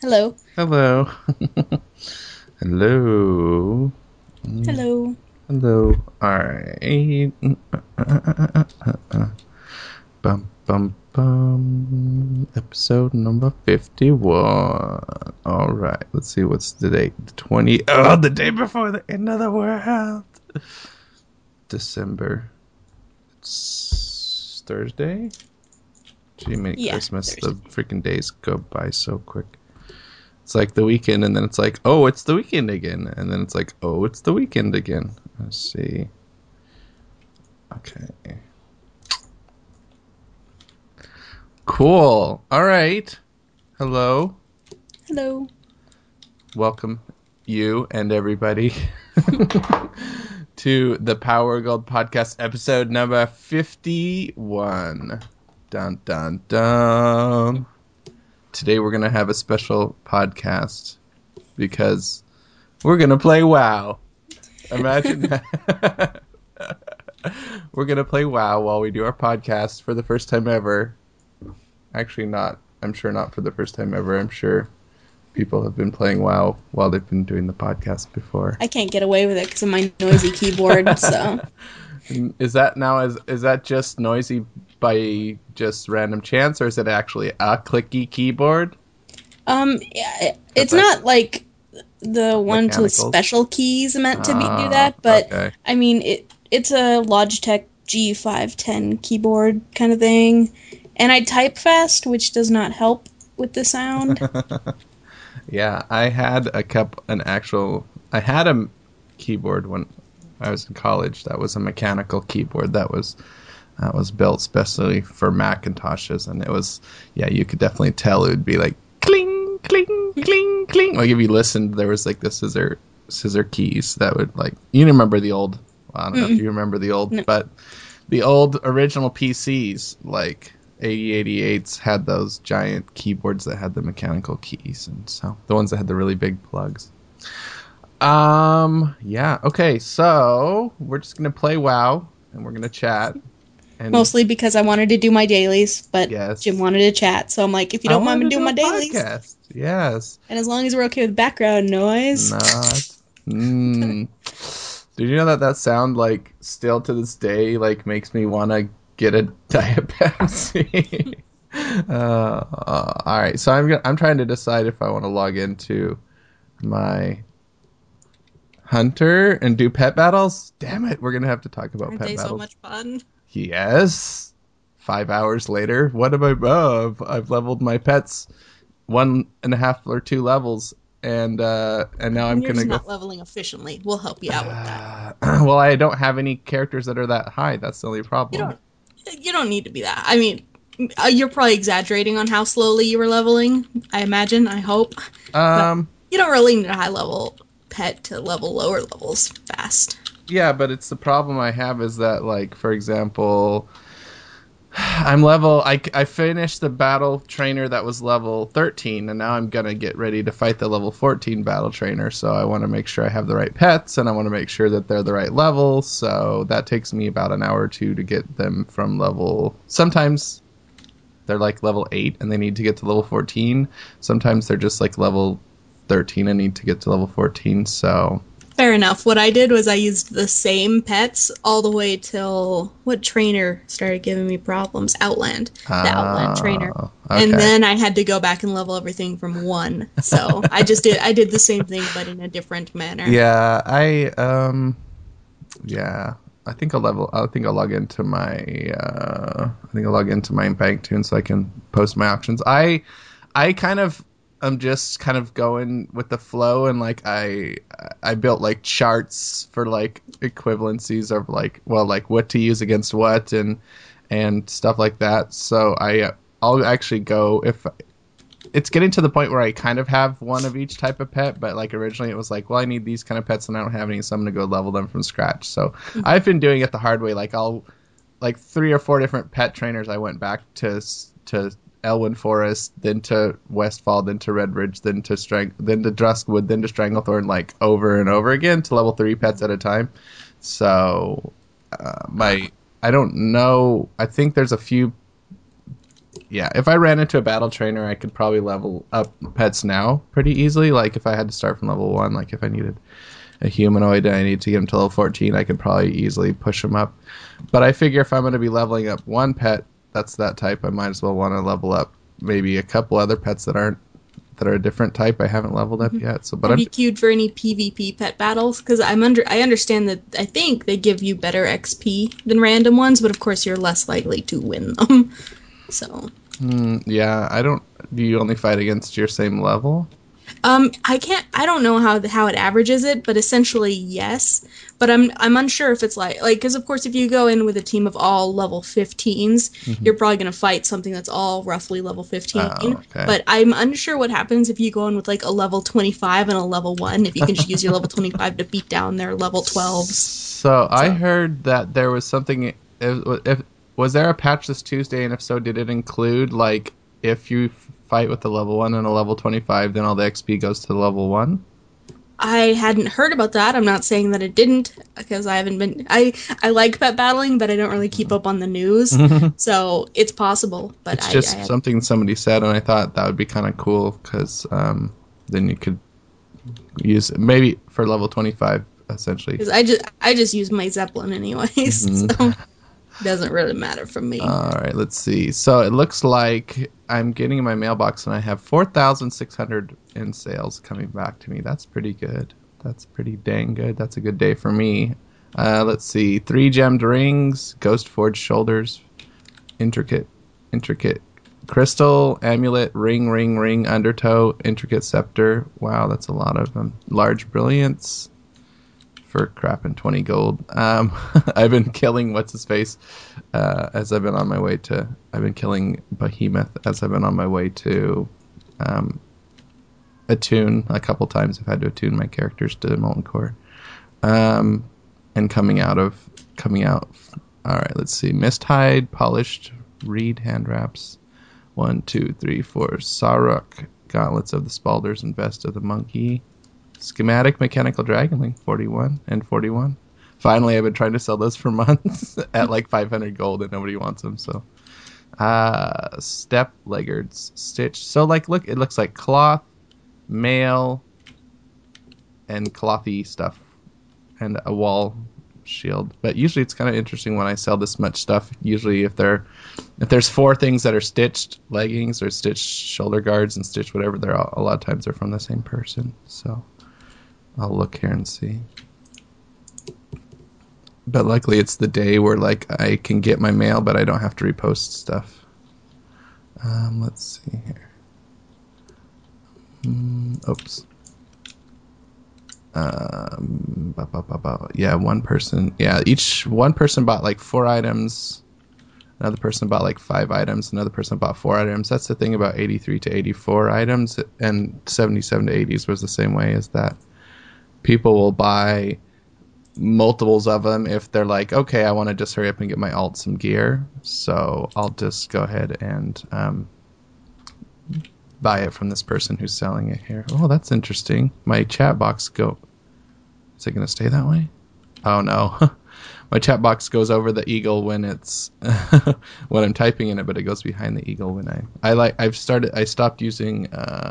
Hello. Hello. Hello. Hello. Hello. Alright. Bum, bum, bum. Episode number 51. Alright. Let's see what's the date. The 20. Oh, the day before the end of the world. December. It's Thursday? Gee, Merry Christmas. Thursday. The freaking days go by so quick. It's like the weekend, and then it's like, oh, it's the weekend again. And then it's like, oh, it's the weekend again. Let's see. Okay. Cool. All right. Hello. Hello. Welcome, you and everybody, to the Power Gold Podcast episode number 51. Dun, dun, dun. Today we're going to have a special podcast because we're going to play WoW. Imagine that. We're going to play WoW while we do our podcast for the first time ever. Actually not. I'm sure not for the first time ever. I'm sure people have been playing WoW while they've been doing the podcast before. I can't get away with it because of my noisy keyboard, so... Is that just noisy by just random chance, or is it actually a clicky keyboard? Yeah, it's not like the one to special keys meant to do that, but okay. I mean it's a Logitech G510 keyboard kind of thing, and I type fast, which does not help with the sound. Yeah, I had a keyboard when I was in college. That was a mechanical keyboard that was built specially for Macintoshes, and it was, yeah, you could definitely tell it would be like cling, cling, cling, cling. Like if you listened, there was like the scissor keys that would like, you remember the old, well, I don't know if you remember the old, but the old original PCs, like 8088s, had those giant keyboards that had the mechanical keys, and so the ones that had the really big plugs. Yeah, okay, so we're just gonna play WoW and we're gonna chat. And mostly because I wanted to do my dailies, but yes. Jim wanted to chat, so I'm like, if you don't mind me doing my dailies. Podcast. Yes. And as long as we're okay with background noise. Did you know that sound, like, still to this day, like, makes me want to get a Diet Pepsi? Alright, so I'm trying to decide if I want to log into my Hunter and do pet battles. Damn it, we're going to have to talk about pet battles. Aren't they so much fun? Yes. 5 hours later, what am I above? I've leveled my pets 1.5 or 2 levels, and now I'm gonna go. Not leveling efficiently. We'll help you out with that. Well, I don't have any characters that are that high. That's the only problem. You don't need to be that. I mean, you're probably exaggerating on how slowly you were leveling. I imagine. I hope. But you don't really need a high level pet to level lower levels fast. Yeah, but it's the problem I have is that, like, for example, I finished the battle trainer that was level 13, and now I'm gonna get ready to fight the level 14 battle trainer, so I want to make sure I have the right pets, and I want to make sure that they're the right level, so that takes me about an hour or two to get them from level... Sometimes they're like level 8 and they need to get to level 14. Sometimes they're just like level 13 and need to get to level 14, so... Fair enough. What I did was I used the same pets all the way till what trainer started giving me problems? Outland. The Outland trainer. Okay. And then I had to go back and level everything from 1. So I did the same thing but in a different manner. Yeah, I think I'll log into my bank tune so I can post my auctions. I kind of I'm just kind of going with the flow, and like I built like charts for like equivalencies of like, well, like what to use against what and stuff like that. So I'll actually go, if it's getting to the point where I kind of have one of each type of pet, but like originally it was like, well, I need these kind of pets and I don't have any, so I'm gonna go level them from scratch. So I've been doing it the hard way. Like I'll like 3 or 4 different pet trainers. I went back to Elwyn Forest, then to Westfall, then to Redridge, then to Duskwood, then to Stranglethorn, like over and over again to level 3 pets at a time. So I don't know. I think there's a few yeah, if I ran into a battle trainer, I could probably level up pets now pretty easily. Like if I had to start from level 1, like if I needed a humanoid and I need to get him to level 14, I could probably easily push him up. But I figure if I'm going to be leveling up one pet that's that type, I might as well want to level up maybe a couple other pets that are a different type I haven't leveled up yet. So, but have you queued for any PvP pet battles? Because I understand that I think they give you better XP than random ones, but of course you're less likely to win them. So. Yeah, I don't. Do you only fight against your same level? I don't know how it averages it, but essentially yes. But I'm unsure if it's like because of course if you go in with a team of all level 15s, you're probably gonna fight something that's all roughly level 15. Oh, okay. But I'm unsure what happens if you go in with like a level 25 and a level 1. If you can just use your level 25 to beat down their level 12s. So I heard that there was something. If was there a patch this Tuesday, and if so, did it include like if you fight with a level 1 and a level 25, then all the XP goes to level 1? I hadn't heard about that. I'm not saying that it didn't, because I haven't been... I like pet battling, but I don't really keep up on the news, so it's possible. But it's just something somebody said, and I thought that would be kind of cool, because then you could use it, maybe for level 25, essentially. Because I just use my Zeppelin anyways, so... Doesn't really matter for me. All right, let's see. So it looks like I'm getting in my mailbox and I have 4,600 in sales coming back to me. That's pretty good. That's pretty dang good. That's a good day for me. Let's see. 3 gemmed rings, ghost forged shoulders, intricate crystal, amulet, ring, undertow, intricate scepter. Wow, that's a lot of them. Large brilliance. For crap and 20 gold. I've been killing what's-his-face as I've been on my way to... I've been killing Behemoth as I've been on my way to attune. A couple times I've had to attune my characters to Molten Core. And coming out... Alright, let's see. Misthide, polished reed hand wraps. 1, 2, 3, 4. Saruk, gauntlets of the Spalders and vest of the monkey. Schematic Mechanical Dragonling, 41 and 41. Finally, I've been trying to sell those for months at like 500 gold and nobody wants them, so. Step Leggards, Stitch. So, like, look, it looks like cloth, mail, and clothy stuff, and a wall shield. But usually it's kind of interesting when I sell this much stuff. Usually if there's 4 things that are stitched leggings or stitched shoulder guards and stitched whatever, a lot of times they're from the same person, so. I'll look here and see. But luckily it's the day where like I can get my mail, but I don't have to repost stuff. Let's see here. Oops. Yeah, one person. Yeah, one person bought like 4 items. Another person bought like 5 items. Another person bought 4 items. That's the thing about 83 to 84 items, and 77 to 80s was the same way as that. People will buy multiples of them if they're like, okay, I want to just hurry up and get my alt some gear, so I'll just go ahead and buy it from this person who's selling it here. Oh, that's interesting. My chat box is it going to stay that way? Oh no. My chat box goes over the eagle when it's when I'm typing in it, but it goes behind the eagle when I stopped using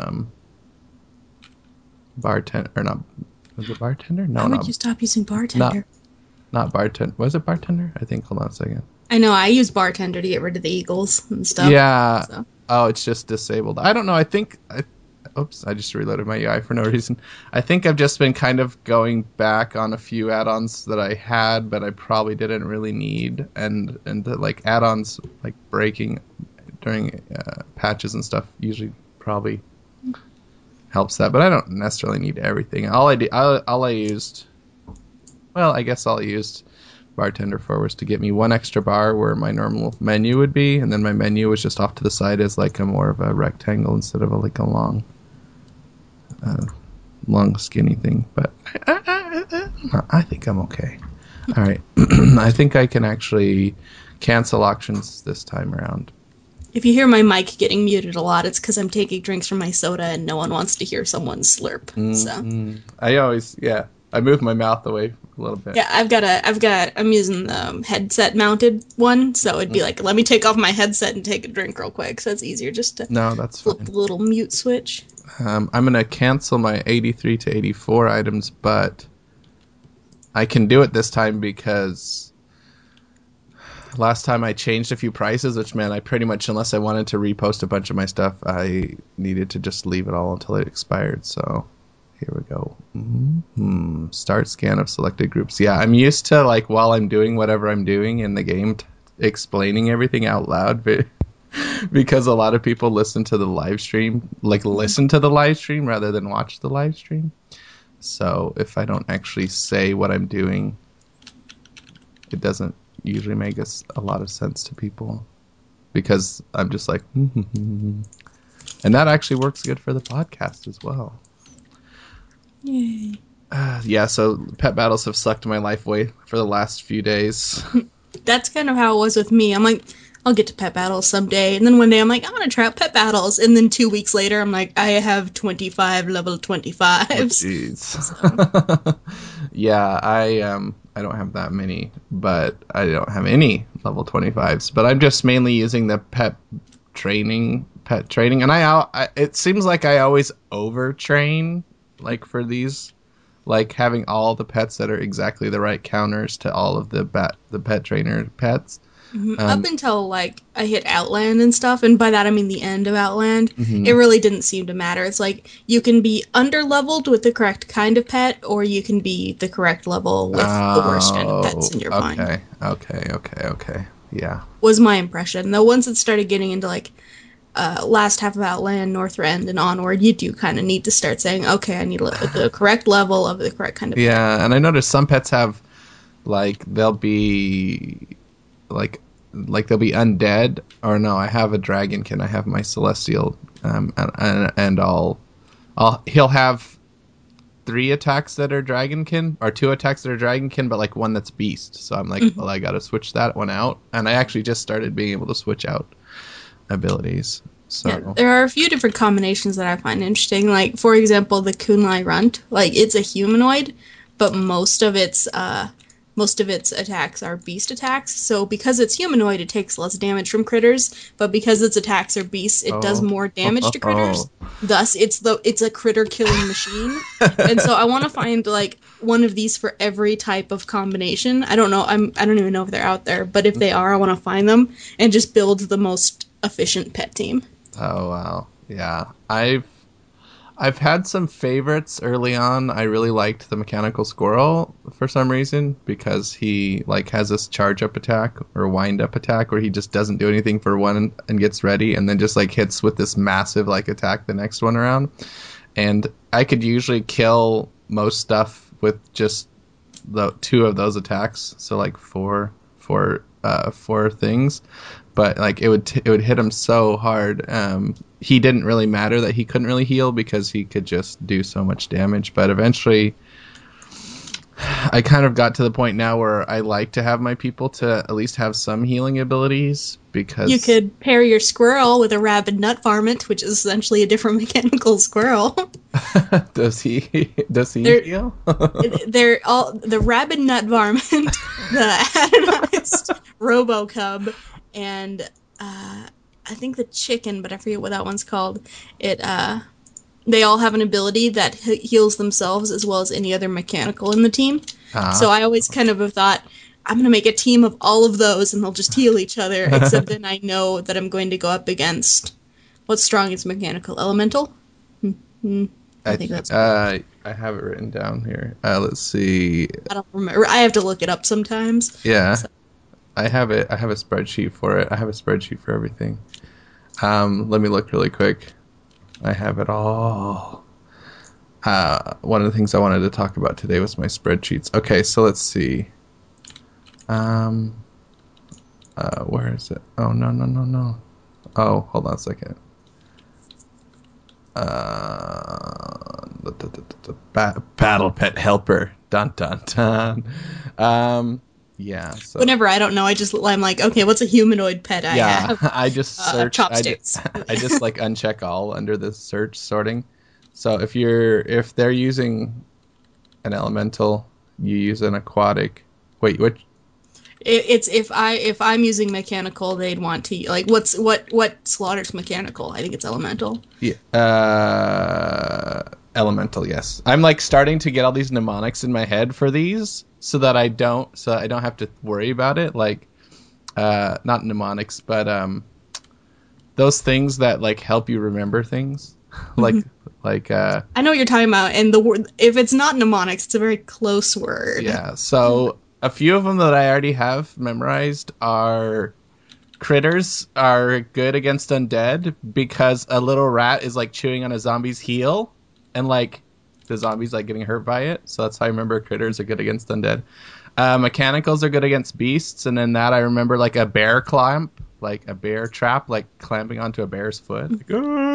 bartender, or not. Was it bartender? No, Why would you stop using bartender? Not bartender. Was it bartender? I think. Hold on a second. I know. I use bartender to get rid of the eagles and stuff. Yeah. So. Oh, it's just disabled. I don't know. Oops, I just reloaded my UI for no reason. I think I've just been kind of going back on a few add-ons that I had, but I probably didn't really need, and the, like add-ons like breaking during patches and stuff usually probably helps that, but I don't necessarily need everything. All I used bartender for was to get me 1 extra bar where my normal menu would be, and then my menu was just off to the side as like a more of a rectangle instead of a long skinny thing. But I think I'm okay. All right. I think I can actually cancel auctions this time around. If you hear my mic getting muted a lot, it's because I'm taking drinks from my soda and no one wants to hear someone slurp. So I moved my mouth away a little bit. Yeah, I'm using the headset mounted one, so it'd be like, let me take off my headset and take a drink real quick, so it's easier just to flip the little mute switch. I'm going to cancel my 83 to 84 items, but I can do it this time because last time I changed a few prices, which meant I pretty much, unless I wanted to repost a bunch of my stuff, I needed to just leave it all until it expired, so... Here we go. Start scan of selected groups. Yeah, I'm used to, like, while I'm doing whatever I'm doing in the game, explaining everything out loud because a lot of people listen to the live stream rather than watch the live stream. So if I don't actually say what I'm doing, it doesn't usually make a lot of sense to people because I'm just like, and that actually works good for the podcast as well. Yay. Yeah, so pet battles have sucked my life away for the last few days. That's kind of how it was with me. I'm like, I'll get to pet battles someday. And then one day I'm like, I want to try out pet battles. And then 2 weeks later, I'm like, I have 25 level 25s. Jeez. So. Yeah, I don't have that many, but I don't have any level 25s. But I'm just mainly using the pet training. And I it seems like I always overtrain. Like for these, like having all the pets that are exactly the right counters to all of the pet trainer pets. Mm-hmm. Up until like I hit Outland and stuff, and by that I mean the end of Outland, it really didn't seem to matter. It's like you can be under-leveled with the correct kind of pet, or you can be the correct level with the worst kind of pets in your bind. Okay. Yeah. Was my impression. Though once it started getting into like last half of Outland, Northrend, and onward, you do kind of need to start saying, okay, I need the correct level of the correct kind of pet. Yeah, and I noticed some pets have, like, they'll be, like they'll be undead, or no, I have a Dragonkin, I have my Celestial, and he'll have 3 attacks that are Dragonkin, or 2 attacks that are Dragonkin, but, like, one that's Beast, so I'm like, well, I gotta switch that one out, and I actually just started being able to switch out abilities. So yeah, there are a few different combinations that I find interesting. Like, for example, the Kunlai Runt. Like, it's a humanoid, but most of its attacks are beast attacks. So because it's humanoid, it takes less damage from critters. But because its attacks are beasts, it does more damage to critters. Thus, it's a critter killing machine. And so I want to find like one of these for every type of combination. I don't know. I don't even know if they're out there. But if they are, I want to find them and just build the most efficient pet team. Oh wow, yeah. I've had some favorites early on. I really liked the Mechanical Squirrel for some reason because he like has this charge up attack or wind up attack where he just doesn't do anything for one and gets ready and then just like hits with this massive like attack the next one around. And I could usually kill most stuff with just the 2 of those attacks. So like four things. But like it would hit him so hard. He didn't really matter that he couldn't really heal because he could just do so much damage. But eventually, I kind of got to the point now where I like to have my people to at least have some healing abilities because you could pair your squirrel with a rabid nut varmint, which is essentially a different mechanical squirrel. Does he heal? They're all the rabid nut varmint, the Adonized Robocub, and I think the chicken, but I forget what that one's called. They all have an ability that heals themselves as well as any other mechanical in the team. So I always kind of have thought, I'm going to make a team of all of those and they'll just heal each other, except then I know that I'm going to go up against what's strongest mechanical elemental. I think that's I have it written down here. Let's see. I don't remember. I have to look it up sometimes. Yeah. So. I have it. I have a spreadsheet for it. I have a spreadsheet for everything. Let me look really quick. I have it all. One of the things I wanted to talk about today was my spreadsheets. Okay, so let's see. Where is it? Oh, no. Oh, hold on a second. Battle Pet Helper. Dun, dun, dun. Yeah. So. Whenever I don't know, I'm like, okay, what's a humanoid pet I have? Yeah, I just search. Chopsticks. I just like uncheck all under the search sorting. So if they're using an elemental, you use an aquatic. Wait, what? It's if I'm using mechanical, they'd want to like what Slaughter's mechanical? I think it's elemental. Yeah, elemental. Yes, I'm like starting to get all these mnemonics in my head for these, so that I don't have to worry about it. Like, not mnemonics, but those things that like help you remember things, like I know what you're talking about, and the word, if it's not mnemonics, it's a very close word. Yeah, so a few of them that I already have memorized are critters are good against undead because a little rat is like chewing on a zombie's heel, and like the zombie's like getting hurt by it. So that's how I remember critters are good against undead. Mechanicals are good against beasts, and then that I remember like a bear clamp, like a bear trap, like clamping onto a bear's foot. Like,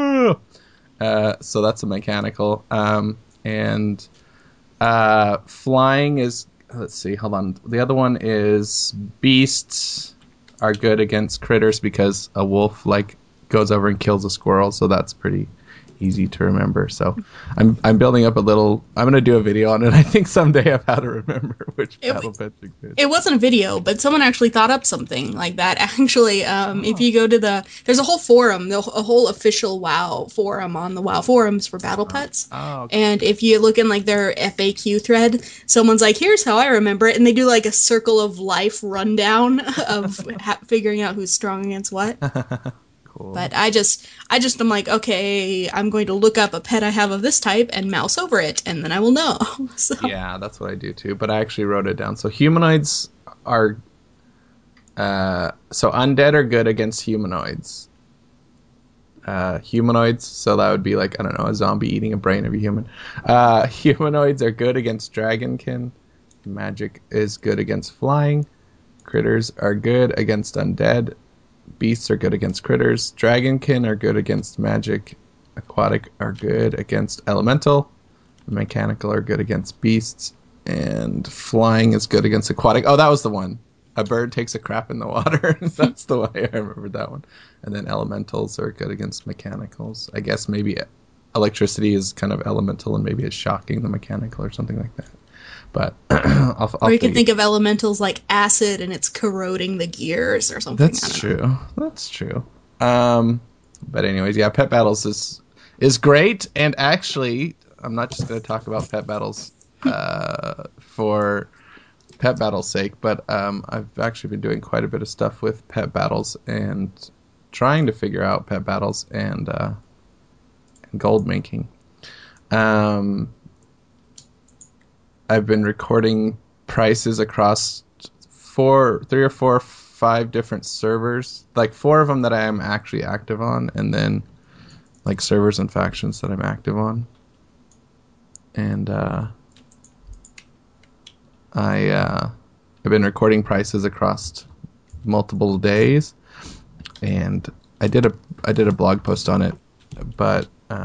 so that's a mechanical. And flying is, let's see, hold on. The other one is beasts are good against critters because a wolf like goes over and kills a squirrel, so that's pretty easy to remember. So I'm building up a little. I'm gonna do a video on it. I think someday of how to remember which battle pets are good. It wasn't a video, but someone actually thought up something like that. Actually, if you go to there's a whole forum, a whole official WoW forum on the WoW forums for battle pets. Oh, okay. And if you look in like their FAQ thread, someone's like, "Here's how I remember it," and they do like a circle of life rundown of figuring out who's strong against what. Cool. But I just am like, okay, I'm going to look up a pet I have of this type and mouse over it, and then I will know. So. Yeah, that's what I do too. But I actually wrote it down. So humanoids are, so undead are good against humanoids. Humanoids, so that would be like, I don't know, a zombie eating a brain of a human. Humanoids are good against dragonkin. Magic is good against flying. Critters are good against undead. Beasts are good against critters. Dragonkin are good against magic. Aquatic are good against elemental. Mechanical are good against beasts. And flying is good against aquatic. Oh, that was the one. A bird takes a crap in the water. That's the way I remembered that one. And then elementals are good against mechanicals. I guess maybe electricity is kind of elemental and maybe it's shocking the mechanical or something like that. But or you can think of elementals like acid and it's corroding the gears or something. That's true. That's true. But anyways, yeah, pet battles is great. And actually, I'm not just going to talk about pet battles for pet battles' sake, but I've actually been doing quite a bit of stuff with pet battles and trying to figure out pet battles and gold making. I've been recording prices across 3 or 4 or 5 different servers, like 4 of them that I am actually active on, and then like servers and factions that I'm active on. And I've been recording prices across multiple days, and I did a blog post on it, but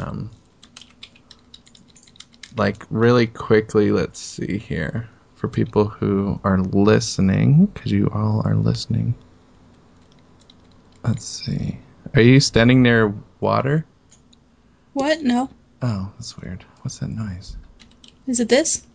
like really quickly, let's see here for people who are listening, because you all are listening. Let's see. Are you standing near water? What? No. Oh, that's weird. What's that noise? Is it this?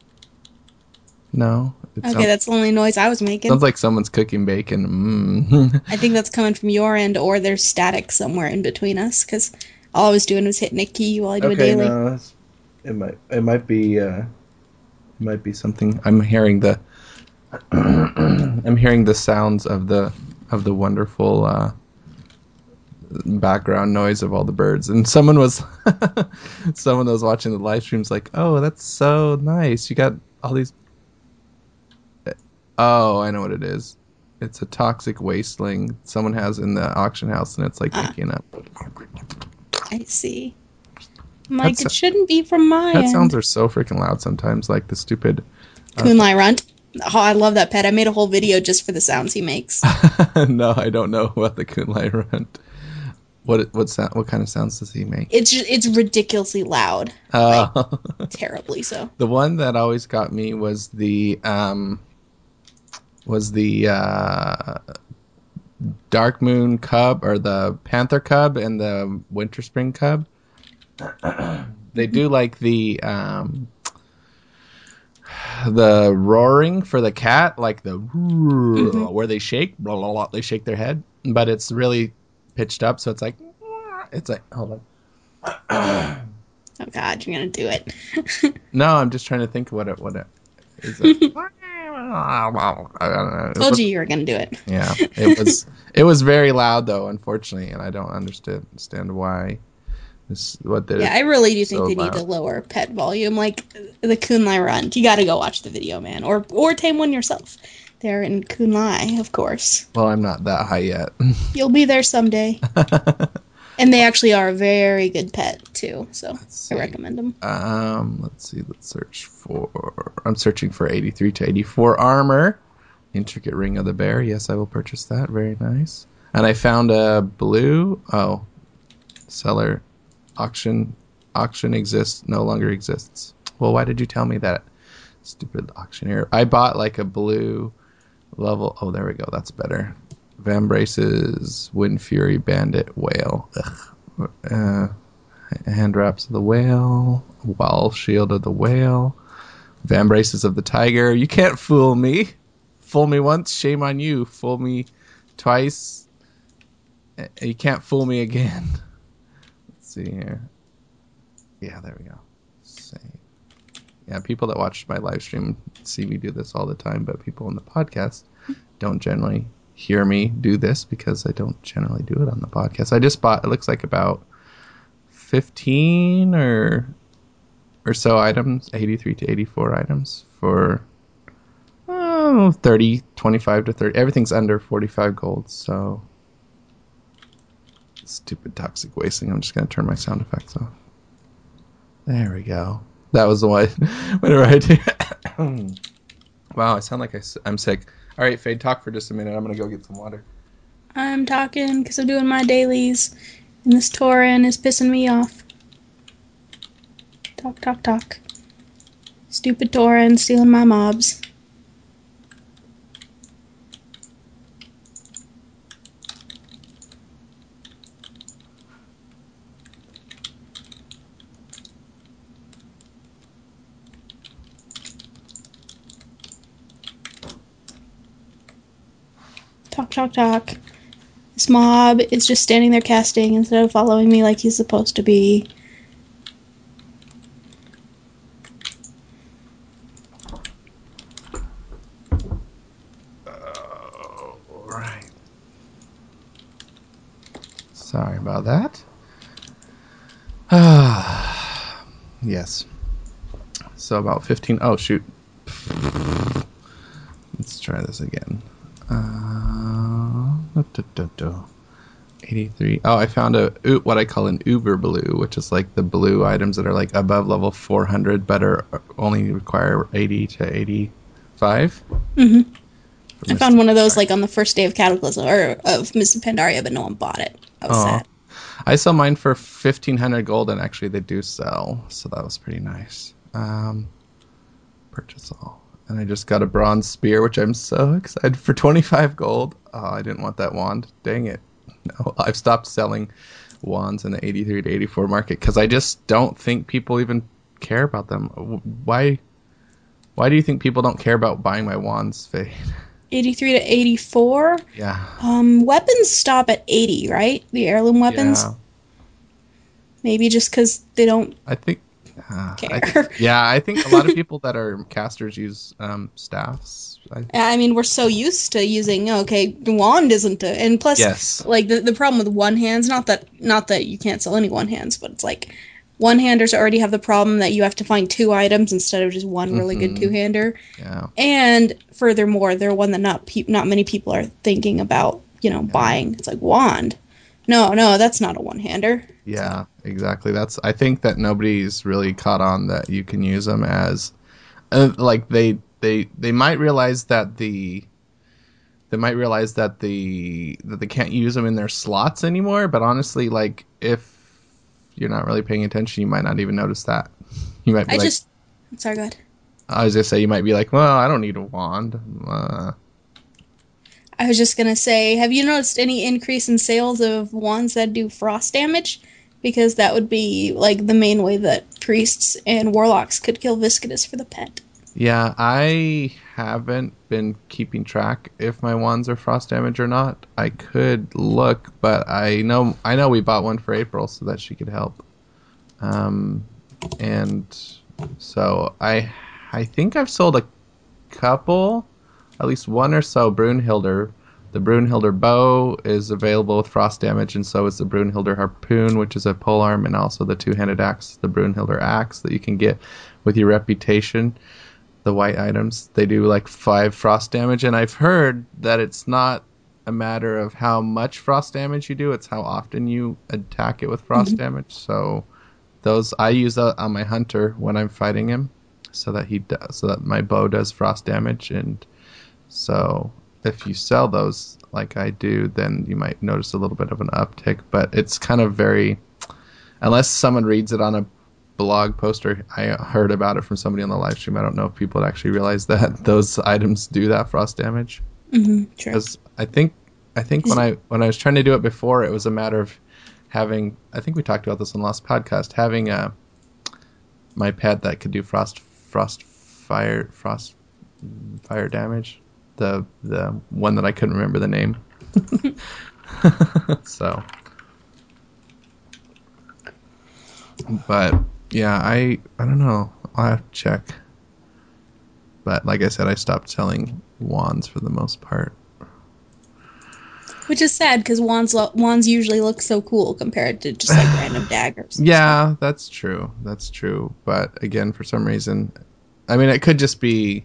No. Okay, that's the only noise I was making. Sounds like someone's cooking bacon. I think that's coming from your end, or there's static somewhere in between us, because all I was doing was hitting a key while I do a daily. No, it might be something. I'm hearing the sounds of the wonderful background noise of all the birds. And someone was watching the live streams like, "Oh, that's so nice. You got all these." Oh, I know what it is. It's a toxic wasteling someone has in the auction house, and it's like waking up. I see. Like, it shouldn't be from my Pet end. sounds are so freaking loud sometimes, like the stupid... Kunlai runt. Oh, I love that pet. I made a whole video just for the sounds he makes. No, I don't know about the Kunlai runt. What kind of sounds does he make? It's ridiculously loud. Like, terribly so. The one that always got me was the Dark Moon Cub, or the Panther Cub and the Winter Spring Cub. They do like the the roaring for the cat, like the where they shake, blah, blah, blah, they shake their head, but it's really pitched up, so it's like hold on. Oh God, you're gonna do it. No, I'm just trying to think what it is. I don't know. Told you were gonna do it. Yeah, it was very loud though, unfortunately, and I don't understand why. Yeah, I really do think they need to lower pet volume, like the Kunlai Run. You got to go watch the video, man, or tame one yourself. They're in Kunlai, of course. Well, I'm not that high yet. You'll be there someday. And they actually are a very good pet too, so I recommend them. Let's see. Let's search for. I'm searching for 83 to 84 armor. Intricate Ring of the Bear. Yes, I will purchase that. Very nice. And I found a blue. Oh, seller. Auction exists, no longer exists. Well, why did you tell me that? Stupid auctioneer. I bought like a blue level. Oh, there we go. That's better. Vambraces, Wind Fury, Bandit, Whale. Hand wraps of the whale. Wall shield of the whale. Vambraces of the tiger. You can't fool me. Fool me once, shame on you. Fool me twice. You can't fool me again. See here. Yeah, there we go. Save. Yeah, people that watch my live stream see me do this all the time, but people in the podcast don't generally hear me do this because I don't generally do it on the podcast. I just bought, it looks like about 15 or so items, 83 to 84 items for 30, 25 to 30. Everything's under 45 gold, so stupid toxic wasting. I'm just going to turn my sound effects off. There we go. That was the one. Whenever I do. Wow, I sound like I'm sick. All right, Fade, talk for just a minute. I'm going to go get some water. I'm talking because I'm doing my dailies, and this Tauren is pissing me off. Talk. Stupid Tauren stealing my mobs. Talk. This mob is just standing there casting instead of following me like he's supposed to be. Right. Sorry about that. Yes. So about 15. Oh, shoot. Let's try this again. 83. Oh, I found what I call an Uber Blue, which is like the blue items that are like above level 400, but only require 80 to 85. Mm-hmm. I found one of those like on the first day of Cataclysm or of Mists of Pandaria, but no one bought it. I was sad. I sell mine for 1,500 gold, and actually they do sell, so that was pretty nice. Purchase all. And I just got a bronze spear, which I'm so excited for 25 gold. Oh, I didn't want that wand. Dang it. No, I've stopped selling wands in the 83 to 84 market because I just don't think people even care about them. Why do you think people don't care about buying my wands, Fade? 83 to 84? Yeah. Weapons stop at 80, right? The heirloom weapons? Yeah. Maybe just because they don't care. I think a lot of people that are casters use staffs. I mean, we're so used to using, the wand isn't and plus, yes. Like, the problem with one-hands, not that you can't sell any one-hands, but it's like, one-handers already have the problem that you have to find 2 items instead of just one really good two-hander. Yeah. And furthermore, they're one that not many people are thinking about, buying. It's like, wand. No, that's not a one-hander. Yeah, exactly. I think that nobody's really caught on that you can use them as, like they might realize that they can't use them in their slots anymore. But honestly, like if you're not really paying attention, you might not even notice that. You might be sorry, go ahead. I was gonna say you might be like, well, I don't need a wand. I was just gonna say, have you noticed any increase in sales of wands that do frost damage? Because that would be like the main way that priests and warlocks could kill Viscidus for the pet. Yeah, I haven't been keeping track if my wands are frost damage or not. I could look, but I know we bought one for April so that she could help. And so I think I've sold a couple, at least one or so Brunhilde. The Brunhilde bow is available with frost damage, and so is the Brunhilde harpoon, which is a polearm, and also the two-handed axe, the Brunhilde axe that you can get with your reputation. The white items, they do like 5 frost damage, and I've heard that it's not a matter of how much frost damage you do, it's how often you attack it with frost damage. So those I use on my hunter when I'm fighting him, so that my bow does frost damage. And so if you sell those like I do, then you might notice a little bit of an uptick, but it's kind of unless someone reads it on a blog poster. I heard about it from somebody on the live stream. I don't know if people had actually realized that those items do that frost damage. True. Because I think when I was trying to do it before, it was a matter of having. I think we talked about this on the last podcast. Having my pet that could do fire damage. The one that I couldn't remember the name. So, but. Yeah, I don't know. I'll have to check. But like I said, I stopped selling wands for the most part. Which is sad, because wands usually look so cool compared to just like random daggers. Yeah, that's true. But again, for some reason, I mean, it could just be,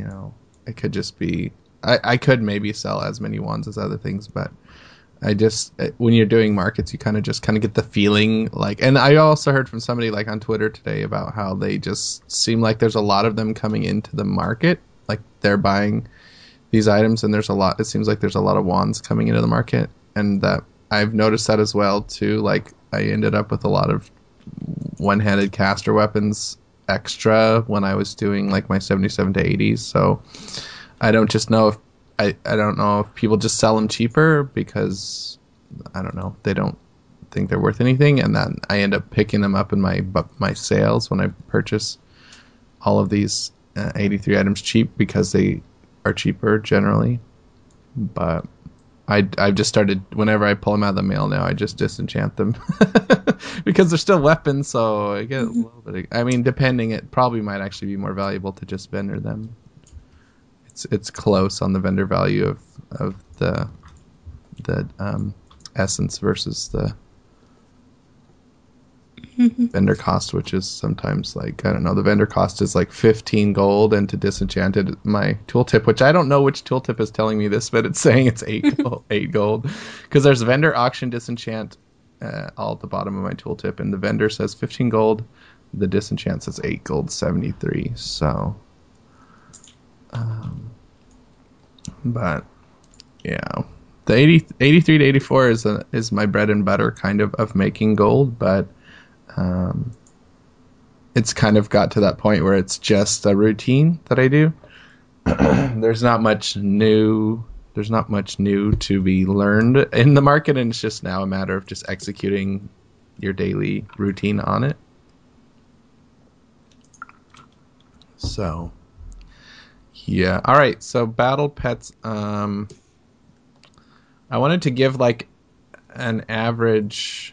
I could maybe sell as many wands as other things, but when you're doing markets, you kind of get the feeling like, and I also heard from somebody like on Twitter today about how they just seem like there's a lot of them coming into the market, like they're buying these items, and it seems like there's a lot of wands coming into the market, and that I've noticed that as well too. Like I ended up with a lot of one-handed caster weapons extra when I was doing like my 77 to 80s, so I don't know if people just sell them cheaper because, I don't know, they don't think they're worth anything, and then I end up picking them up in my sales when I purchase all of these 83 items cheap because they are cheaper generally. But I've just started, whenever I pull them out of the mail now, I just disenchant them because they're still weapons, so I get a little bit I mean, depending, it probably might actually be more valuable to just vendor them. It's close on the vendor value of the essence versus the vendor cost, which is sometimes like, I don't know, the vendor cost is like 15 gold, and to disenchant it, my tooltip, which I don't know which tooltip is telling me this, but it's saying it's 8 gold, because there's vendor auction disenchant all at the bottom of my tooltip, and the vendor says 15 gold, the disenchant says 8 gold 73, so but yeah, the 83 to 84 is my bread and butter kind of making gold, but it's kind of got to that point where it's just a routine that I do. There's not much new to be learned in the market, and it's just now a matter of just executing your daily routine on it. So yeah. All right. So battle pets. I wanted to give like an average.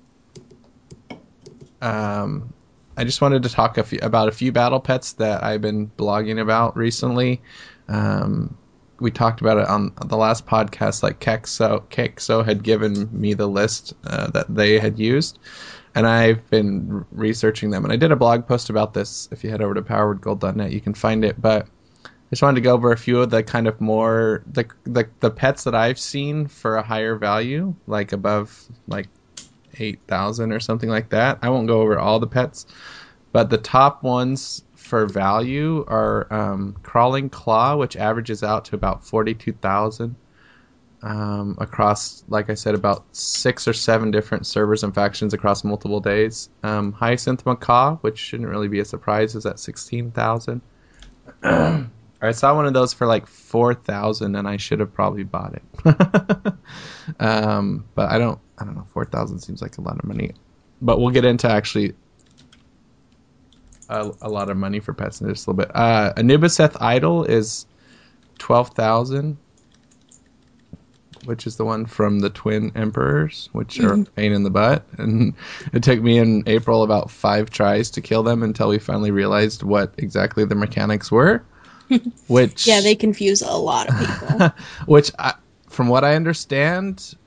I just wanted to talk about a few battle pets that I've been blogging about recently. We talked about it on the last podcast. Like Kexo had given me the list that they had used, and I've been researching them. And I did a blog post about this. If you head over to powerwordgold.net, you can find it. But I just wanted to go over a few of the kind of more the pets that I've seen for a higher value, like above like 8,000 or something like that. I won't go over all the pets, but the top ones for value are Crawling Claw, which averages out to about 42,000 across, like I said, about 6 or 7 different servers and factions across multiple days. Hyacinth Macaw, which shouldn't really be a surprise, is at 16,000. I saw one of those for like 4,000, and I should have probably bought it. But I don't know. 4,000 seems like a lot of money. But we'll get into actually. a lot of money for pets in just a little bit. Anubiseth Idol is 12,000, which is the one from the Twin Emperors, which are a pain in the butt. And it took me in April about 5 tries to kill them until we finally realized what exactly the mechanics were. Which yeah, they confuse a lot of people. Which, from what I understand,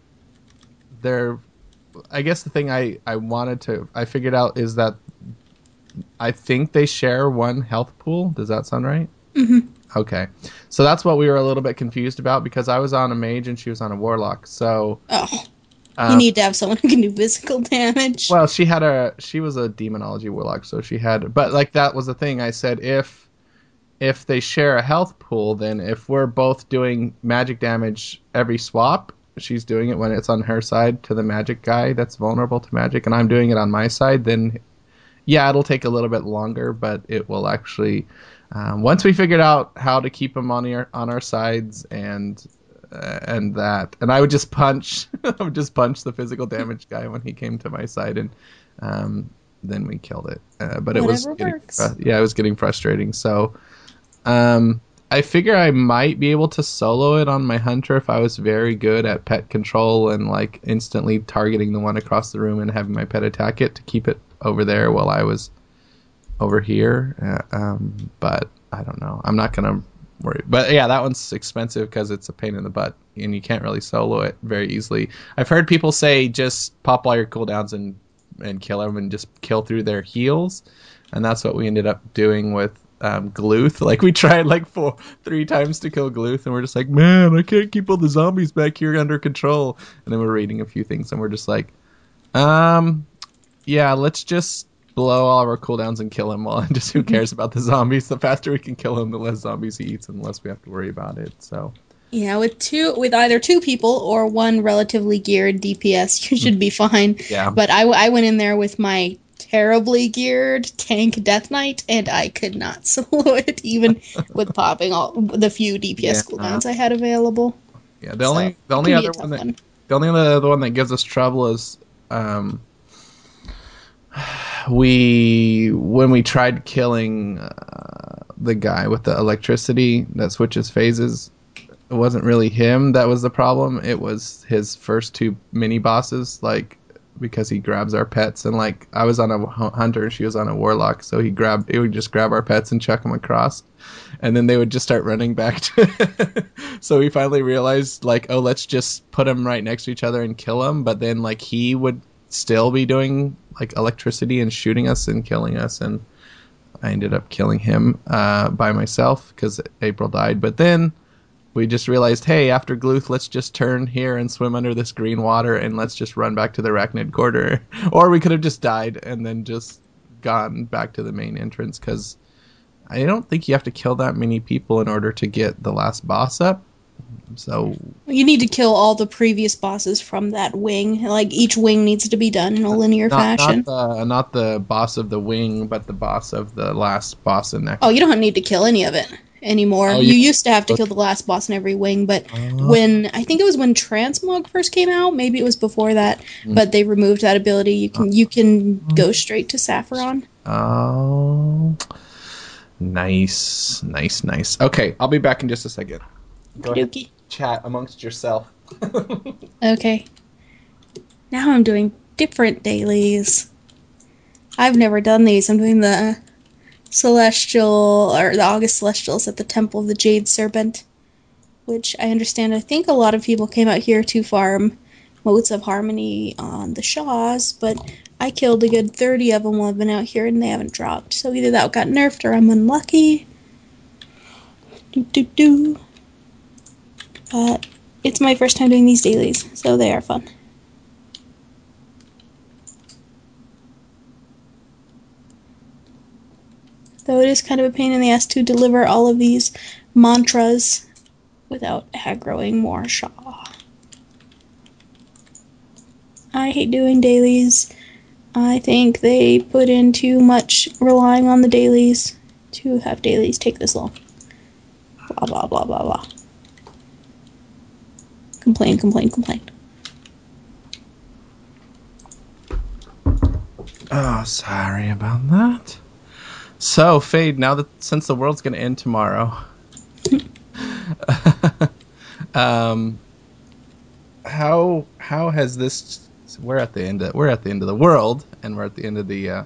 I guess the thing I figured out is that I think they share one health pool. Does that sound right? Mm-hmm. Okay. So that's what we were a little bit confused about, because I was on a mage and she was on a warlock. So you need to have someone who can do physical damage. Well, she was a demonology warlock, so she had, but like that was the thing. I said if they share a health pool, then if we're both doing magic damage every swap, she's doing it when it's on her side to the magic guy that's vulnerable to magic, and I'm doing it on my side, then yeah, it'll take a little bit longer, but it will actually. Once we figured out how to keep them on our sides and I would just punch the physical damage guy when he came to my side, and then we killed it. But it was getting frustrating. So I figure I might be able to solo it on my hunter if I was very good at pet control and like instantly targeting the one across the room and having my pet attack it to keep it over there while I was over here, but I don't know. I'm not gonna worry. But yeah, that one's expensive because it's a pain in the butt, and you can't really solo it very easily. I've heard people say just pop all your cooldowns and kill them, and just kill through their heals, and that's what we ended up doing with Gluth. Like we tried like 3 times to kill Gluth, and we're just like, man, I can't keep all the zombies back here under control. And then we're reading a few things, and we're just like, yeah, let's just blow all of our cooldowns and kill him. Well, just who cares about the zombies? The faster we can kill him, the less zombies he eats, and the less we have to worry about it. So yeah, with either 2 people or 1 relatively geared DPS, you should be fine. Yeah. But I went in there with my terribly geared tank Death Knight, and I could not solo it, even with popping all the few DPS cooldowns I had available. Yeah, the only other one that gives us trouble is when we tried killing the guy with the electricity that switches phases, it wasn't really him that was the problem. It was his first 2 mini bosses, like because he grabs our pets, and like I was on a hunter, she was on a warlock, so he would just grab our pets and chuck them across, and then they would just start running back to so we finally realized like, oh, let's just put them right next to each other and kill them, but then like he would still be doing like electricity and shooting us and killing us, and I ended up killing him by myself because April died. But then we just realized, hey, after Gluth, let's just turn here and swim under this green water, and let's just run back to the Arachnid Quarter. Or we could have just died and then just gone back to the main entrance, because I don't think you have to kill that many people in order to get the last boss up. So you need to kill all the previous bosses from that wing. Like each wing needs to be done in a linear fashion. Not the boss of the wing, but the boss of the last boss in that. Oh, you don't need to kill any of it anymore. You used to have to kill the last boss in every wing, but I think it was when Transmog first came out, maybe it was before that, but they removed that ability. You can go straight to Saffron. Oh, nice. Okay, I'll be back in just a second. Go ahead, chat amongst yourself. Okay. Now I'm doing different dailies. I've never done these. I'm doing the the August Celestials at the Temple of the Jade Serpent, which I understand, I think a lot of people came out here to farm Motes of Harmony on the Shaws, but I killed a good 30 of them while I've been out here, and they haven't dropped. So either that got nerfed or I'm unlucky. But it's my first time doing these dailies, so they are fun. Though it is kind of a pain in the ass to deliver all of these mantras without aggroing more Shaw. I hate doing dailies. I think they put in too much relying on the dailies to have dailies take this long. Blah, blah, blah, blah, blah. Complain. Oh, sorry about that. So, Fade, now that since the world's going to end tomorrow, how has this? We're at the end of the world, and we're at the end of the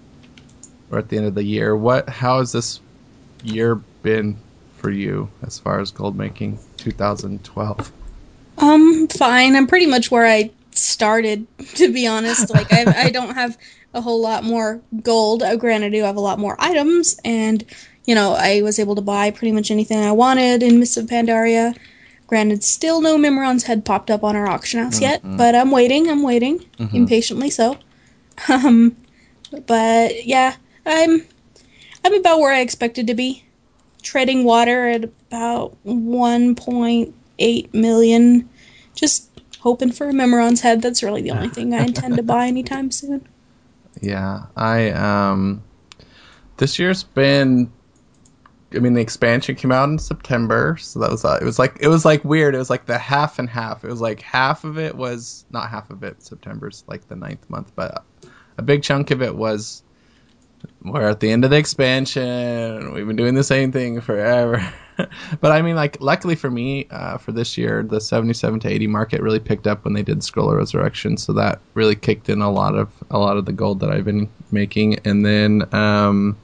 year. How has this year been for you as far as gold making 2012? Fine. I'm pretty much where I started, to be honest. Like, I don't have a whole lot more gold. Granted, I do have a lot more items, and, I was able to buy pretty much anything I wanted in Mists of Pandaria. Granted, still no Mimiron's head popped up on our auction house yet, but I'm waiting, impatiently so. But yeah, I'm about where I expected to be. Treading water at about 1.8 million. Just hoping for a Mimiron's head. That's really the only thing I intend to buy anytime soon. Yeah, this year's been. I mean, the expansion came out in September, so that was it was like weird. It was like the half and half. It was like half of it was not half of it. September's like the 9th month, but a big chunk of it was we're at the end of the expansion. We've been doing the same thing forever. But I mean, like, luckily for me, for this year, the 77 to 80 market really picked up when they did Scroll of Resurrection, so that really kicked in a lot of the gold that I've been making, and then.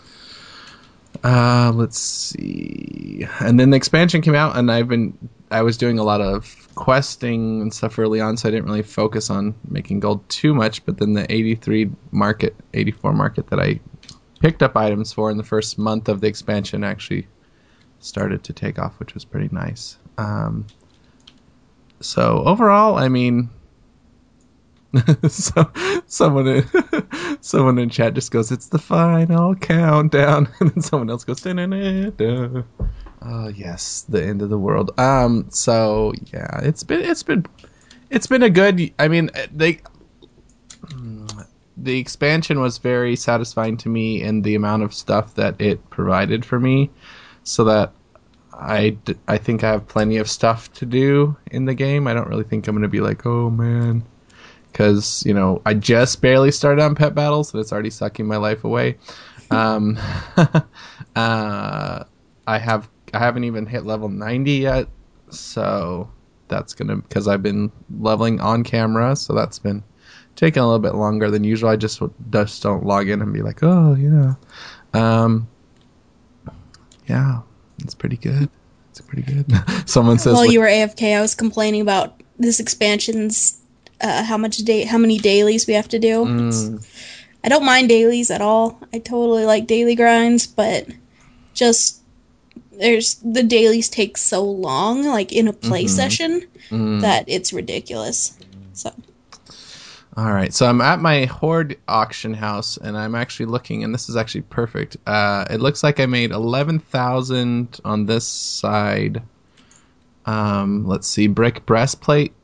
Let's see. And then the expansion came out, and I was doing a lot of questing and stuff early on, so I didn't really focus on making gold too much. But then the 84 market that I picked up items for in the first month of the expansion actually started to take off, which was pretty nice. So overall, I mean, so someone in chat just goes, "It's the final countdown," and then someone else goes, "Da-na-na-da." Oh yes, the end of the world. So yeah, it's been a good. I mean, the expansion was very satisfying to me in the amount of stuff that it provided for me, so that I think I have plenty of stuff to do in the game. I don't really think I'm going to be like, oh man. Because, I just barely started on pet battles, and it's already sucking my life away. I haven't even hit level 90 yet, so that's because I've been leveling on camera, so that's been taking a little bit longer than usual. I just don't log in and be like, oh, yeah. Yeah, it's pretty good. Someone says, while you were AFK, I was complaining about this expansion's how many dailies we have to do. I don't mind dailies at all. I totally like daily grinds, but just the dailies take so long, like in a play session, that it's ridiculous. So. All right, so I'm at my Horde auction house, and I'm actually looking, and this is actually perfect. It looks like I made 11,000 on this side. Let's see, brick breastplate.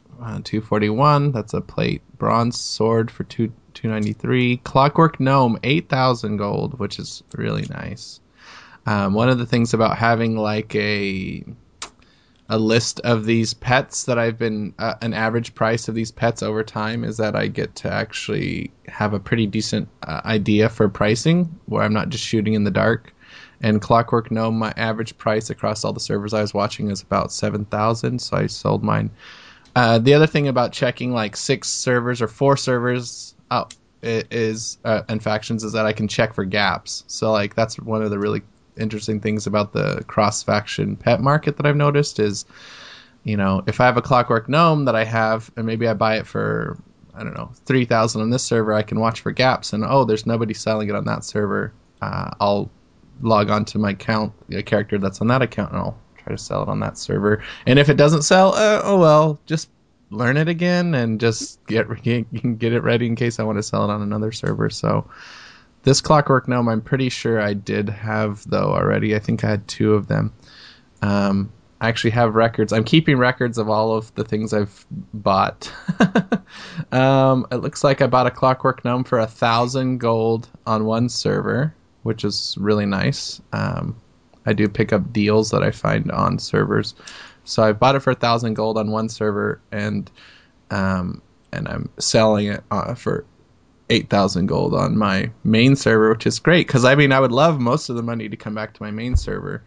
241. That's a plate. Bronze sword for 293. Clockwork gnome 8,000 gold, which is really nice. One of the things about having like a list of these pets that I've been an average price of these pets over time is that I get to actually have a pretty decent idea for pricing where I'm not just shooting in the dark. And Clockwork gnome, my average price across all the servers I was watching is about 7,000, so I sold mine. The other thing about checking like 6 servers or 4 servers out and factions is that I can check for gaps. So like that's one of the really interesting things about the cross faction pet market that I've noticed is, if I have a Clockwork gnome that I have and maybe I buy it for, I don't know, 3,000 on this server, I can watch for gaps and there's nobody selling it on that server. I'll log on to my account, a character that's on that account, and I'll try to sell it on that server. And if it doesn't sell, just learn it again and just get it ready in case I want to sell it on another server. So this Clockwork gnome, I'm pretty sure I did have though already. I think I had 2 of them. I actually have records. I'm keeping records of all of the things I've bought. It looks like I bought a Clockwork gnome for 1,000 gold on one server, which is really nice. I do pick up deals that I find on servers. So I bought it for 1,000 gold on one server, and I'm selling it for 8,000 gold on my main server, which is great because I would love most of the money to come back to my main server.